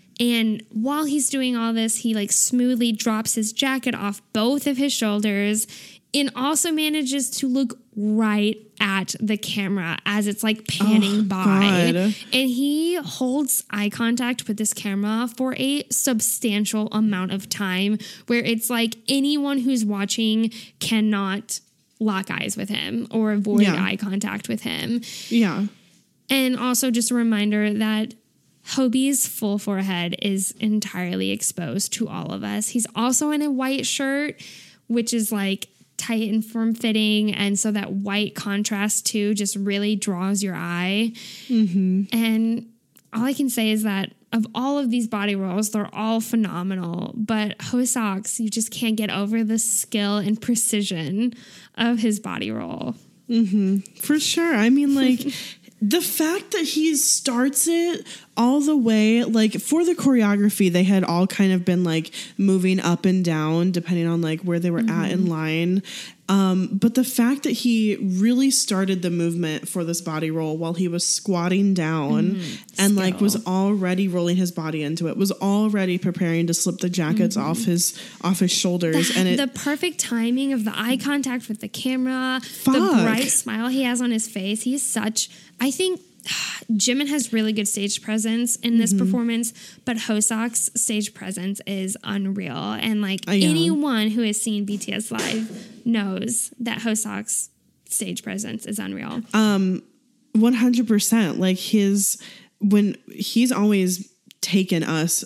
And while he's doing all this, he like smoothly drops his jacket off both of his shoulders and also manages to look right at the camera as it's like panning oh, by. God. And he holds eye contact with this camera for a substantial amount of time where it's like anyone who's watching cannot lock eyes with him or avoid yeah. eye contact with him. Yeah. And also just a reminder that Hobie's full forehead is entirely exposed to all of us. He's also in a white shirt, which is like tight and form-fitting, and so that white contrast too just really draws your eye. Mm-hmm. And all I can say is that of all of these body rolls, they're all phenomenal, but Hoseok's, you just can't get over the skill and precision of his body roll. Mm-hmm. For sure. I mean, like, the fact that he starts it all the way, like for the choreography, they had all kind of been like moving up and down depending on like where they were mm-hmm. at in line. Um, but the fact that he really started the movement for this body roll while he was squatting down mm-hmm. and Skill. like was already rolling his body into it, was already preparing to slip the jackets mm-hmm. off his off his shoulders. The, and it, the perfect timing of the eye contact with the camera, fuck. the bright smile he has on his face. He's such, I think, Jimin has really good stage presence in this mm-hmm. performance, but Hoseok's stage presence is unreal. And like uh, yeah. anyone who has seen B T S live knows that Hoseok's stage presence is unreal. Um, one hundred percent. Like his, when he's always taken us,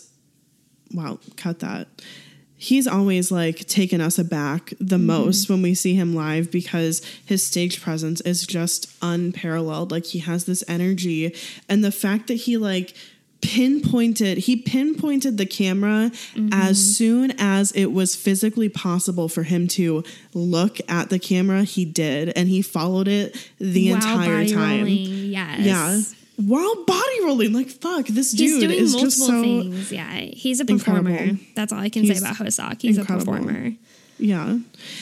wow, cut that. He's always like taken us aback the mm-hmm. most when we see him live because his stage presence is just unparalleled. Like he has this energy, and the fact that he like pinpointed, he pinpointed the camera mm-hmm. as soon as it was physically possible for him to look at the camera, he did. And he followed it the While entire body time. Rolling, yes. Yeah. While body rolling, like fuck, this he's dude doing is multiple just so things. Yeah, he's a performer. Incredible. That's all I can he's say about Hoseok. He's incredible. a performer. Yeah.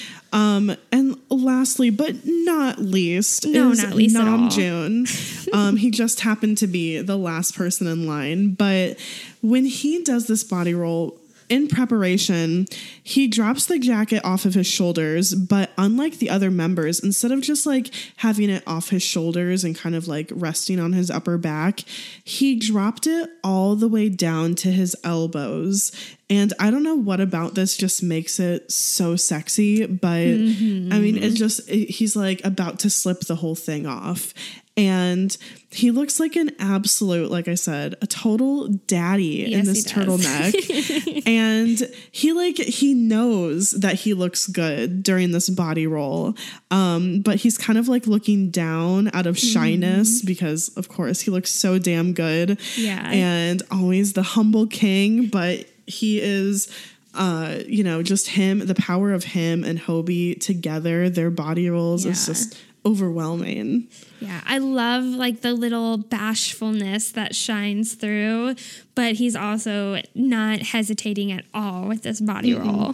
Um, and lastly, but not least, no, is not least Namjoon. um, he just happened to be the last person in line, but when he does this body roll, in preparation, he drops the jacket off of his shoulders, but unlike the other members, instead of just like having it off his shoulders and kind of like resting on his upper back, he dropped it all the way down to his elbows. And I don't know what about this just makes it so sexy, but mm-hmm. I mean, it just, it, he's like about to slip the whole thing off. And he looks like an absolute, like I said, a total daddy yes, in this turtleneck. And he like, he knows that he looks good during this body roll. Um, but he's kind of like looking down out of shyness mm. because of course he looks so damn good. Yeah. And always the humble king, but he is, uh, you know, just him, the power of him and Hobie together, their body rolls yeah. is just overwhelming. Yeah, I love like the little bashfulness that shines through, but he's also not hesitating at all with this body mm-hmm. roll.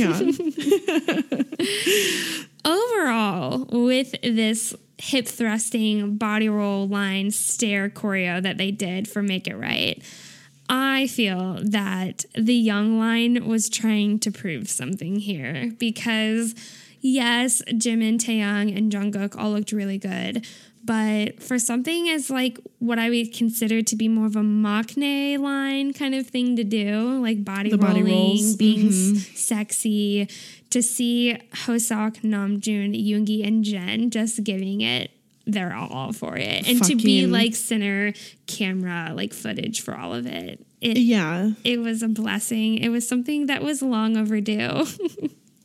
Yeah. Overall, with this hip thrusting body roll line stair choreo that they did for Make It Right, I feel that the Young line was trying to prove something here because yes, Jimin, Taeyang, and Jungkook all looked really good. But for something as like what I would consider to be more of a maknae line kind of thing to do, like body the rolling, body rolls. being mm-hmm. s- sexy, to see Hoseok, Namjoon, Yoongi, and Jen just giving it their all for it. And Fucking. to be like center camera, like footage for all of it. It yeah. It was a blessing. It was something that was long overdue.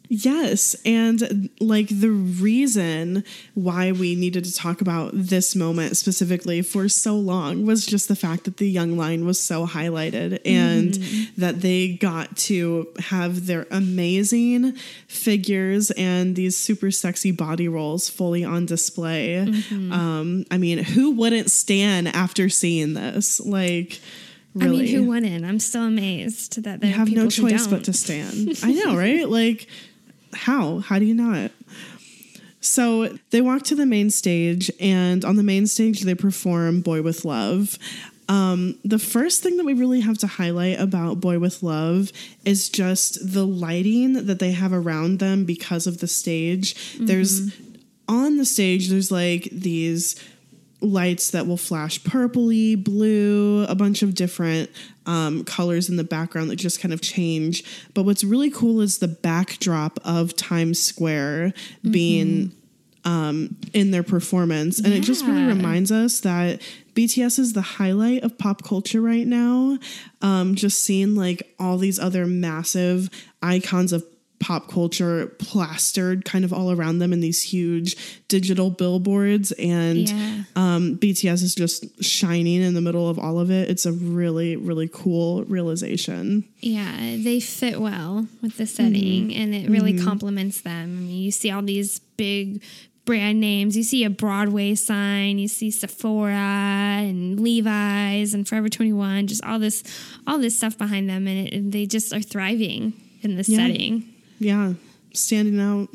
Yes. And like the reason why we needed to talk about this moment specifically for so long was just the fact that the young line was so highlighted and mm-hmm. that they got to have their amazing figures and these super sexy body rolls fully on display. Mm-hmm. Um, I mean, who wouldn't stan after seeing this? Like, really. I mean, who wouldn't? I'm still amazed that there you have are people no choice who don't. but to stan. I know, right? Like, how? How do you not? So they walk to the main stage, and on the main stage, they perform Boy With Love. Um, the first thing that we really have to highlight about Boy With Love is just the lighting that they have around them because of the stage. Mm-hmm. There's on the stage, there's like these lights that will flash purpley, blue, a bunch of different um, colors in the background that just kind of change. But what's really cool is the backdrop of Times Square mm-hmm. being um, in their performance. And yeah. it just really reminds us that B T S is the highlight of pop culture right now. Um, just seeing like all these other massive icons of pop culture plastered kind of all around them in these huge digital billboards, and yeah. um, B T S is just shining in the middle of all of it. It's a really, really cool realization. Yeah, they fit well with the setting, mm-hmm. and it really mm-hmm. complements them. I mean, you see all these big brand names. You see a Broadway sign, you see Sephora and Levi's and Forever twenty-one, just all this, all this stuff behind them, and, it, and they just are thriving in this yeah. setting. Yeah, standing out.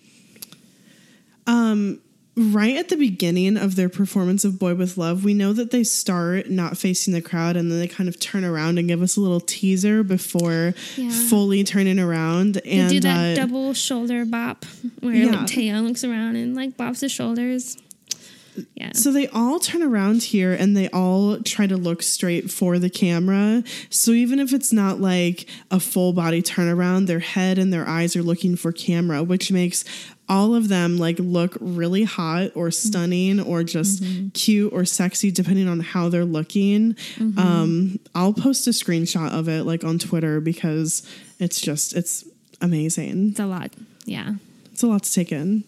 Um, right at the beginning of their performance of Boy With Love, we know that they start not facing the crowd, and then they kind of turn around and give us a little teaser before yeah. fully turning around. And they do that uh, double shoulder bop where yeah. like Taeyong looks around and like bops his shoulders. Yeah. So they all turn around here and they all try to look straight for the camera. So even if it's not like a full body turnaround, their head and their eyes are looking for camera, which makes all of them like look really hot or stunning or just mm-hmm. cute or sexy, depending on how they're looking. Mm-hmm. Um, I'll post a screenshot of it like on Twitter because it's just, it's amazing. It's a lot. Yeah. It's a lot to take in.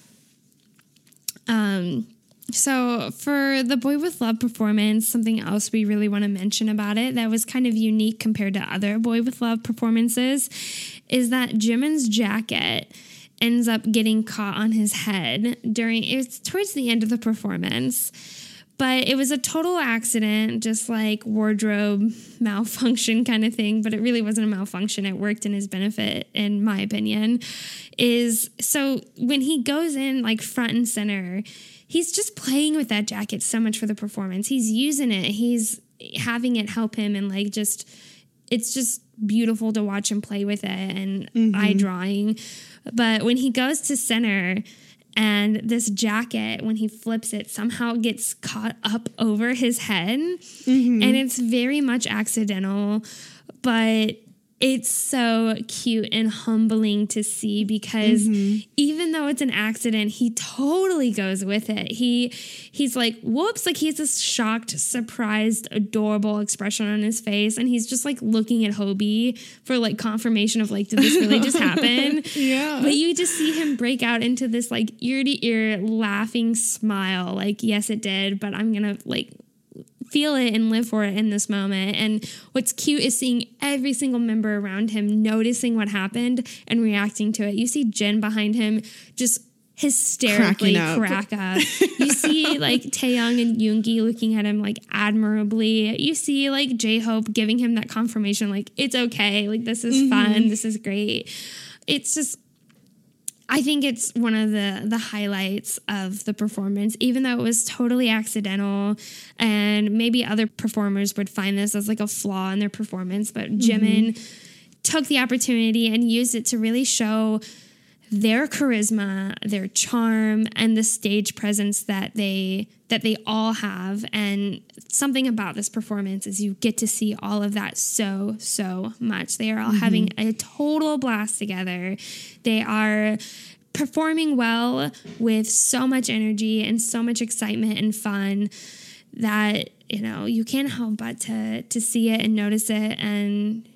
Um, So for the Boy With Love performance, something else we really want to mention about it that was kind of unique compared to other Boy With Love performances is that Jimin's jacket ends up getting caught on his head during, it's towards the end of the performance. But it was a total accident, just like wardrobe malfunction kind of thing. But it really wasn't a malfunction. It worked in his benefit, in my opinion. Is so when he goes in like front and center, he's just playing with that jacket so much for the performance. He's using it. He's having it help him, and like just, it's just beautiful to watch him play with it and mm-hmm. eye drawing. But when he goes to center, and this jacket, when he flips it, somehow gets caught up over his head. Mm-hmm. And it's very much accidental, but it's so cute and humbling to see because mm-hmm. even though it's an accident, he totally goes with it. He he's like, whoops, like he has this shocked, surprised, adorable expression on his face. And he's just like looking at Hobie for like confirmation of like, did this really just happen? Yeah. But you just see him break out into this like ear to ear laughing smile. Like, yes, it did, but I'm going to like feel it and live for it in this moment. And what's cute is seeing every single member around him noticing what happened and reacting to it. You see Jin behind him just hysterically up. crack up. You see like Taeyong and Yoongi looking at him like admirably. You see like J-Hope giving him that confirmation like, it's okay, like this is mm-hmm. fun, this is great. It's just, I think it's one of the the highlights of the performance, even though it was totally accidental, and maybe other performers would find this as like a flaw in their performance, but mm-hmm. Jimin took the opportunity and used it to really show their charisma, their charm, and the stage presence that they that they all have. And something about this performance is you get to see all of that so, so much. They are all mm-hmm. having a total blast together. They are performing well with so much energy and so much excitement and fun that, you know, you can't help but to to see it and notice it and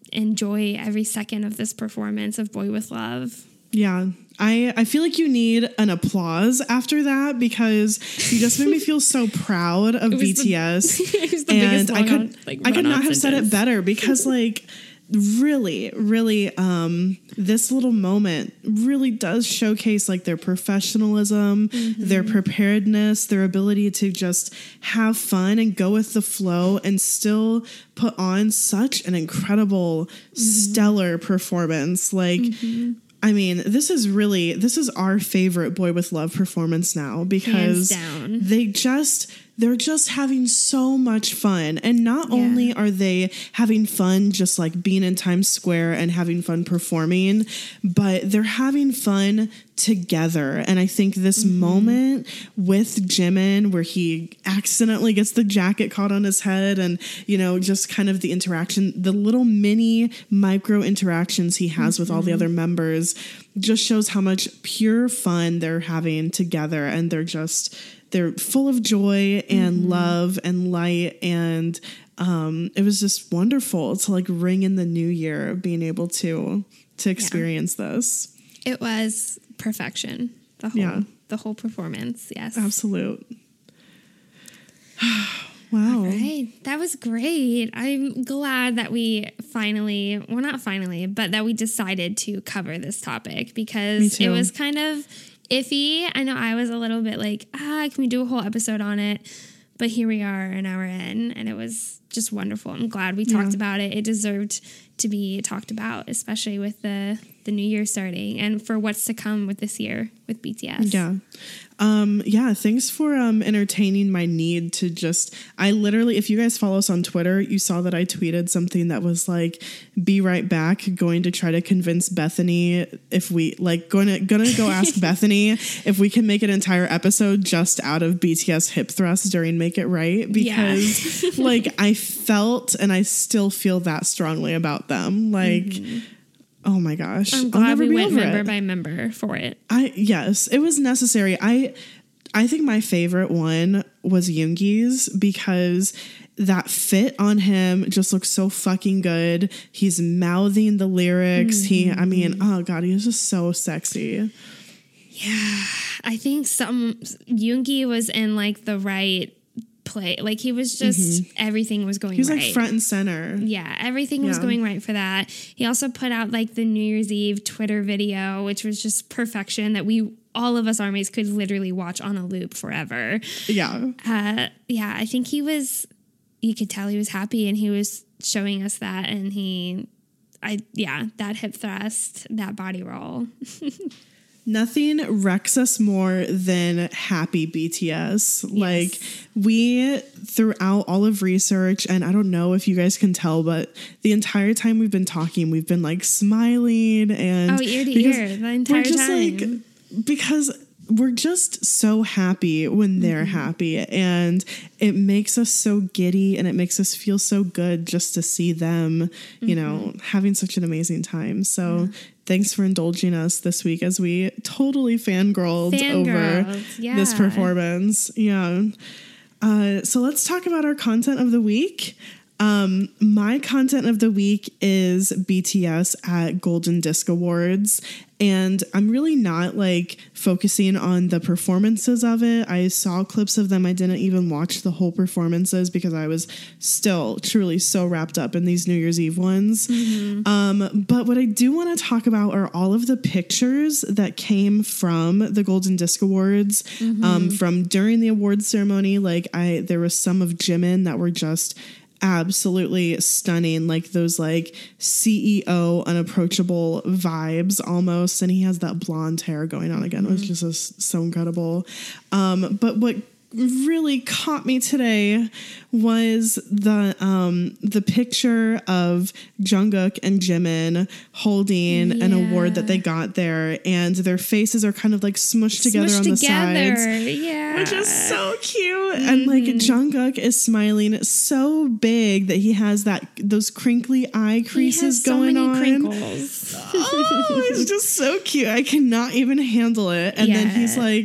enjoy every second of this performance of Boy With Love. Yeah. I, I feel like you need an applause after that because you just made me feel so proud of B T S. The, it was the and biggest I could on, like, I could not have sentence. said it better because like really, really um this little moment really does showcase like their professionalism, mm-hmm. their preparedness, their ability to just have fun and go with the flow and still put on such an incredible, mm-hmm. stellar performance. Like mm-hmm. I mean, this is really, this is our favorite Boy With Love performance now because they just, they're just having so much fun. And not yeah. only are they having fun just like being in Times Square and having fun performing, but they're having fun together. And I think this mm-hmm. moment with Jimin where he accidentally gets the jacket caught on his head and, you know, just kind of the interaction, the little mini micro interactions he has mm-hmm. with all the other members just shows how much pure fun they're having together. And they're just, they're full of joy and mm-hmm. love and light. And um, it was just wonderful to like ring in the new year, being able to, to experience yeah. this. It was perfection. The whole, yeah. the whole performance. Yes. Absolute. Wow. All right. That was great. I'm glad that we finally, well, not finally, but that we decided to cover this topic because it was kind of iffy. I know I was a little bit like, ah, can we do a whole episode on it? But here we are an hour in and it was just wonderful. I'm glad we talked yeah. about it. It deserved to be talked about, especially with the, the new year starting and for what's to come with this year with B T S. Yeah. Um, yeah. Thanks for um, entertaining my need to just, I literally, if you guys follow us on Twitter, you saw that I tweeted something that was like, be right back, going to try to convince Bethany if we like going to, going to go ask Bethany if we can make an entire episode just out of B T S hip thrusts during Make It Right. Because yeah. like I felt and I still feel that strongly about them. Like, mm-hmm. oh my gosh. I'm glad we went member it. by member for it. I, yes, it was necessary. I, I think my favorite one was Yoongi's because that fit on him just looks so fucking good. He's mouthing the lyrics. Mm-hmm. He, I mean, oh God, he was just so sexy. Yeah. I think some Yoongi was in like the right play. Like he was just, mm-hmm. everything was going right. He was right. like front and center. Yeah, everything yeah. was going right for that. He also put out like the New Year's Eve Twitter video, which was just perfection that we, all of us armies could literally watch on a loop forever. Yeah. Uh, yeah, I think he was, you could tell he was happy and he was showing us that and he, I, yeah, that hip thrust, that body roll. Nothing wrecks us more than happy B T S. Yes. Like we, throughout all of research, and I don't know if you guys can tell, but the entire time we've been talking, we've been like smiling and oh, ear to ear the entire we're just time. Like, because we're just so happy when they're mm-hmm. happy, and it makes us so giddy and it makes us feel so good just to see them, mm-hmm. you know, having such an amazing time. So. Yeah. Thanks for indulging us this week as we totally fangirled, fangirled over yeah. this performance. Yeah. Uh, so let's talk about our content of the week. Um, my content of the week is B T S at Golden Disc Awards. And I'm really not like focusing on the performances of it. I saw clips of them. I didn't even watch the whole performances because I was still truly so wrapped up in these New Year's Eve ones. Mm-hmm. Um, but what I do want to talk about are all of the pictures that came from the Golden Disc Awards, mm-hmm. um, from during the awards ceremony. Like I, there was some of Jimin that were just absolutely stunning, like those like C E O unapproachable vibes almost, and he has that blonde hair going on again. Mm-hmm. It was just a, so incredible. Um, but what really caught me today was the um, the picture of Jungkook and Jimin holding yeah. an award that they got there, and their faces are kind of like smushed together smushed on together. the sides, yeah, which is so cute. Mm-hmm. And like Jungkook is smiling so big that he has that those crinkly eye creases he has going so many on. Crinkles. Oh, it's just so cute. I cannot even handle it. And yes. then he's like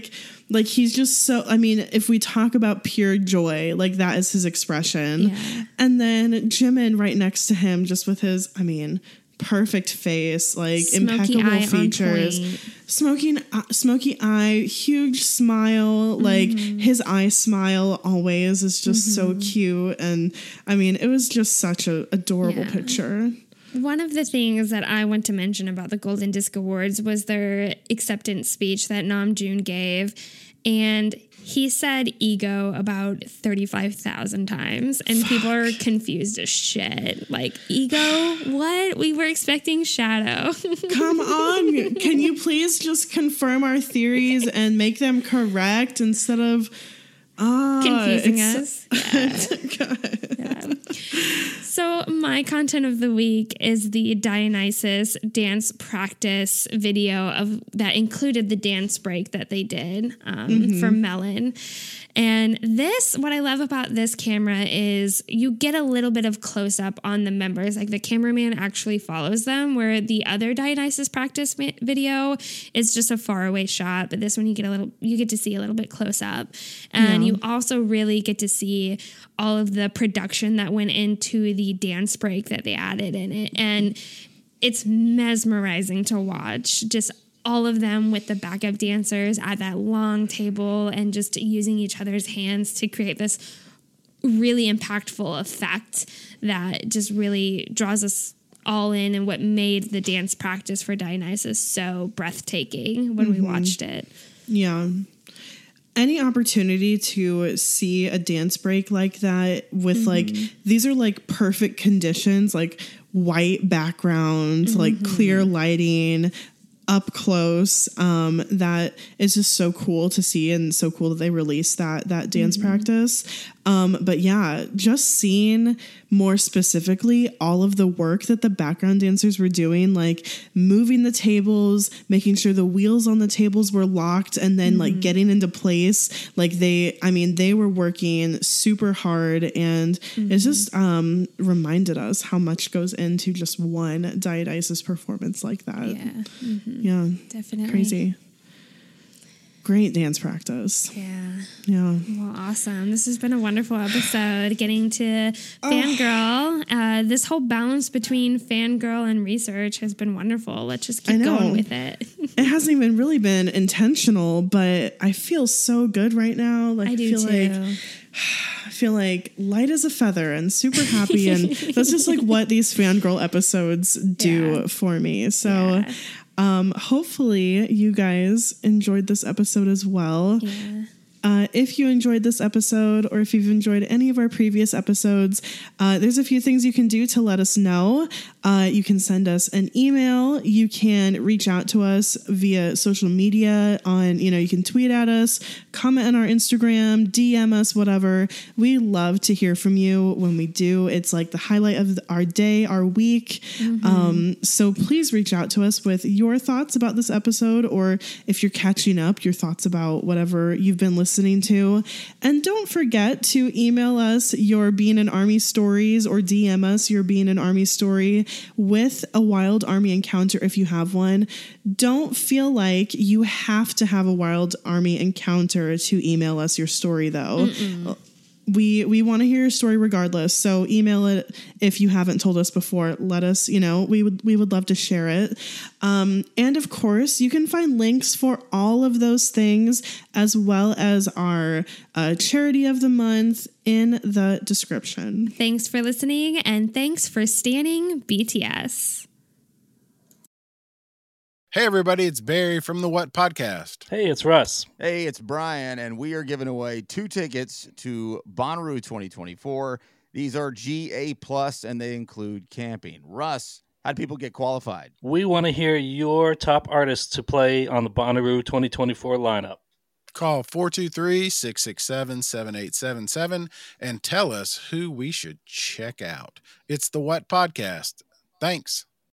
Like he's just so, I mean, if we talk about pure joy, like that is his expression. Yeah. And then Jimin right next to him, just with his, I mean, perfect face, like Smoky impeccable eye on features, point. smoking, uh, smoky eye, huge smile, Mm-hmm. like his eye smile always is just so cute. And I mean, it was just such a adorable Yeah. picture. One of the things that I want to mention about the Golden Disc Awards was their acceptance speech that Namjoon gave. And he said ego about thirty-five thousand times. And Fuck. people are confused as shit. Like, ego? What? We were expecting Shadow. Come on. Can you please just confirm our theories and make them correct instead of uh, Confusing it's- us. Yeah. Yeah. So my content of the week is the Dionysus dance practice video of that included the dance break that they did um, Mhm. for Melon. And this, what I love about this camera is you get a little bit of close up on the members. Like the cameraman actually follows them, where the other Dionysus practice ma- video is just a far away shot. But this one you get a little, you get to see a little bit close up, and Yeah. you also really get to see all of the production that went into the dance break that they added in it. And it's mesmerizing to watch. Just all of them with the backup dancers at that long table and just using each other's hands to create this really impactful effect that just really draws us all in, and what made the dance practice for Dionysus so breathtaking when we Mhm. watched it. Yeah. Any opportunity to see a dance break like that with like, these are like perfect conditions, like white background, like clear lighting, up close, um, that is just so cool to see, and so cool that they released that that dance practice. Um, but yeah, just seeing more specifically all of the work that the background dancers were doing, like moving the tables, making sure the wheels on the tables were locked, and then like getting into place. Like they, I mean, they were working super hard, and it just um, reminded us how much goes into just one Dionysus performance like that. Yeah. Mhm. Yeah. Definitely. Crazy. Great dance practice. Yeah. Yeah. Well, awesome. This has been a wonderful episode getting to fangirl. Uh, this whole balance between fangirl and research has been wonderful. Let's just I keep know. going with it. It hasn't even really been intentional, but I feel so good right now. Like I do feel too. like I feel like light as a feather and super happy, and that's just like what these fangirl episodes do Yeah. for me. So Yeah. um hopefully you guys enjoyed this episode as well. Yeah. Uh, if you enjoyed this episode, or if you've enjoyed any of our previous episodes, uh, there's a few things you can do to let us know. Uh, you can send us an email. You can reach out to us via social media on, you know, you can tweet at us, comment on our Instagram, D M us, whatever. We love to hear from you when we do. It's like the highlight of our day, our week. Um, so please reach out to us with your thoughts about this episode, or if you're catching up, your thoughts about whatever you've been listening to. And don't forget to email us your Being an Army stories, or D M us your Being an Army story with a wild army encounter if you have one. Don't feel like you have to have a wild army encounter to email us your story, though. Mm-mm. We we want to hear your story regardless. So email it if you haven't told us before. Let us, you know, we would we would love to share it. Um, and of course, you can find links for all of those things, as well as our uh, charity of the month, in the description. Thanks for listening, and thanks for standing B T S. Hey, everybody, it's Barry from the What Podcast. Hey, it's Russ. Hey, it's Brian, and we are giving away two tickets to Bonnaroo twenty twenty-four. These are G A plus, and they include camping. Russ, how do people get qualified? We want to hear your top artists to play on the Bonnaroo twenty twenty-four lineup. Call four two three, six six seven, seven eight seven seven and tell us who we should check out. It's the What Podcast. Thanks.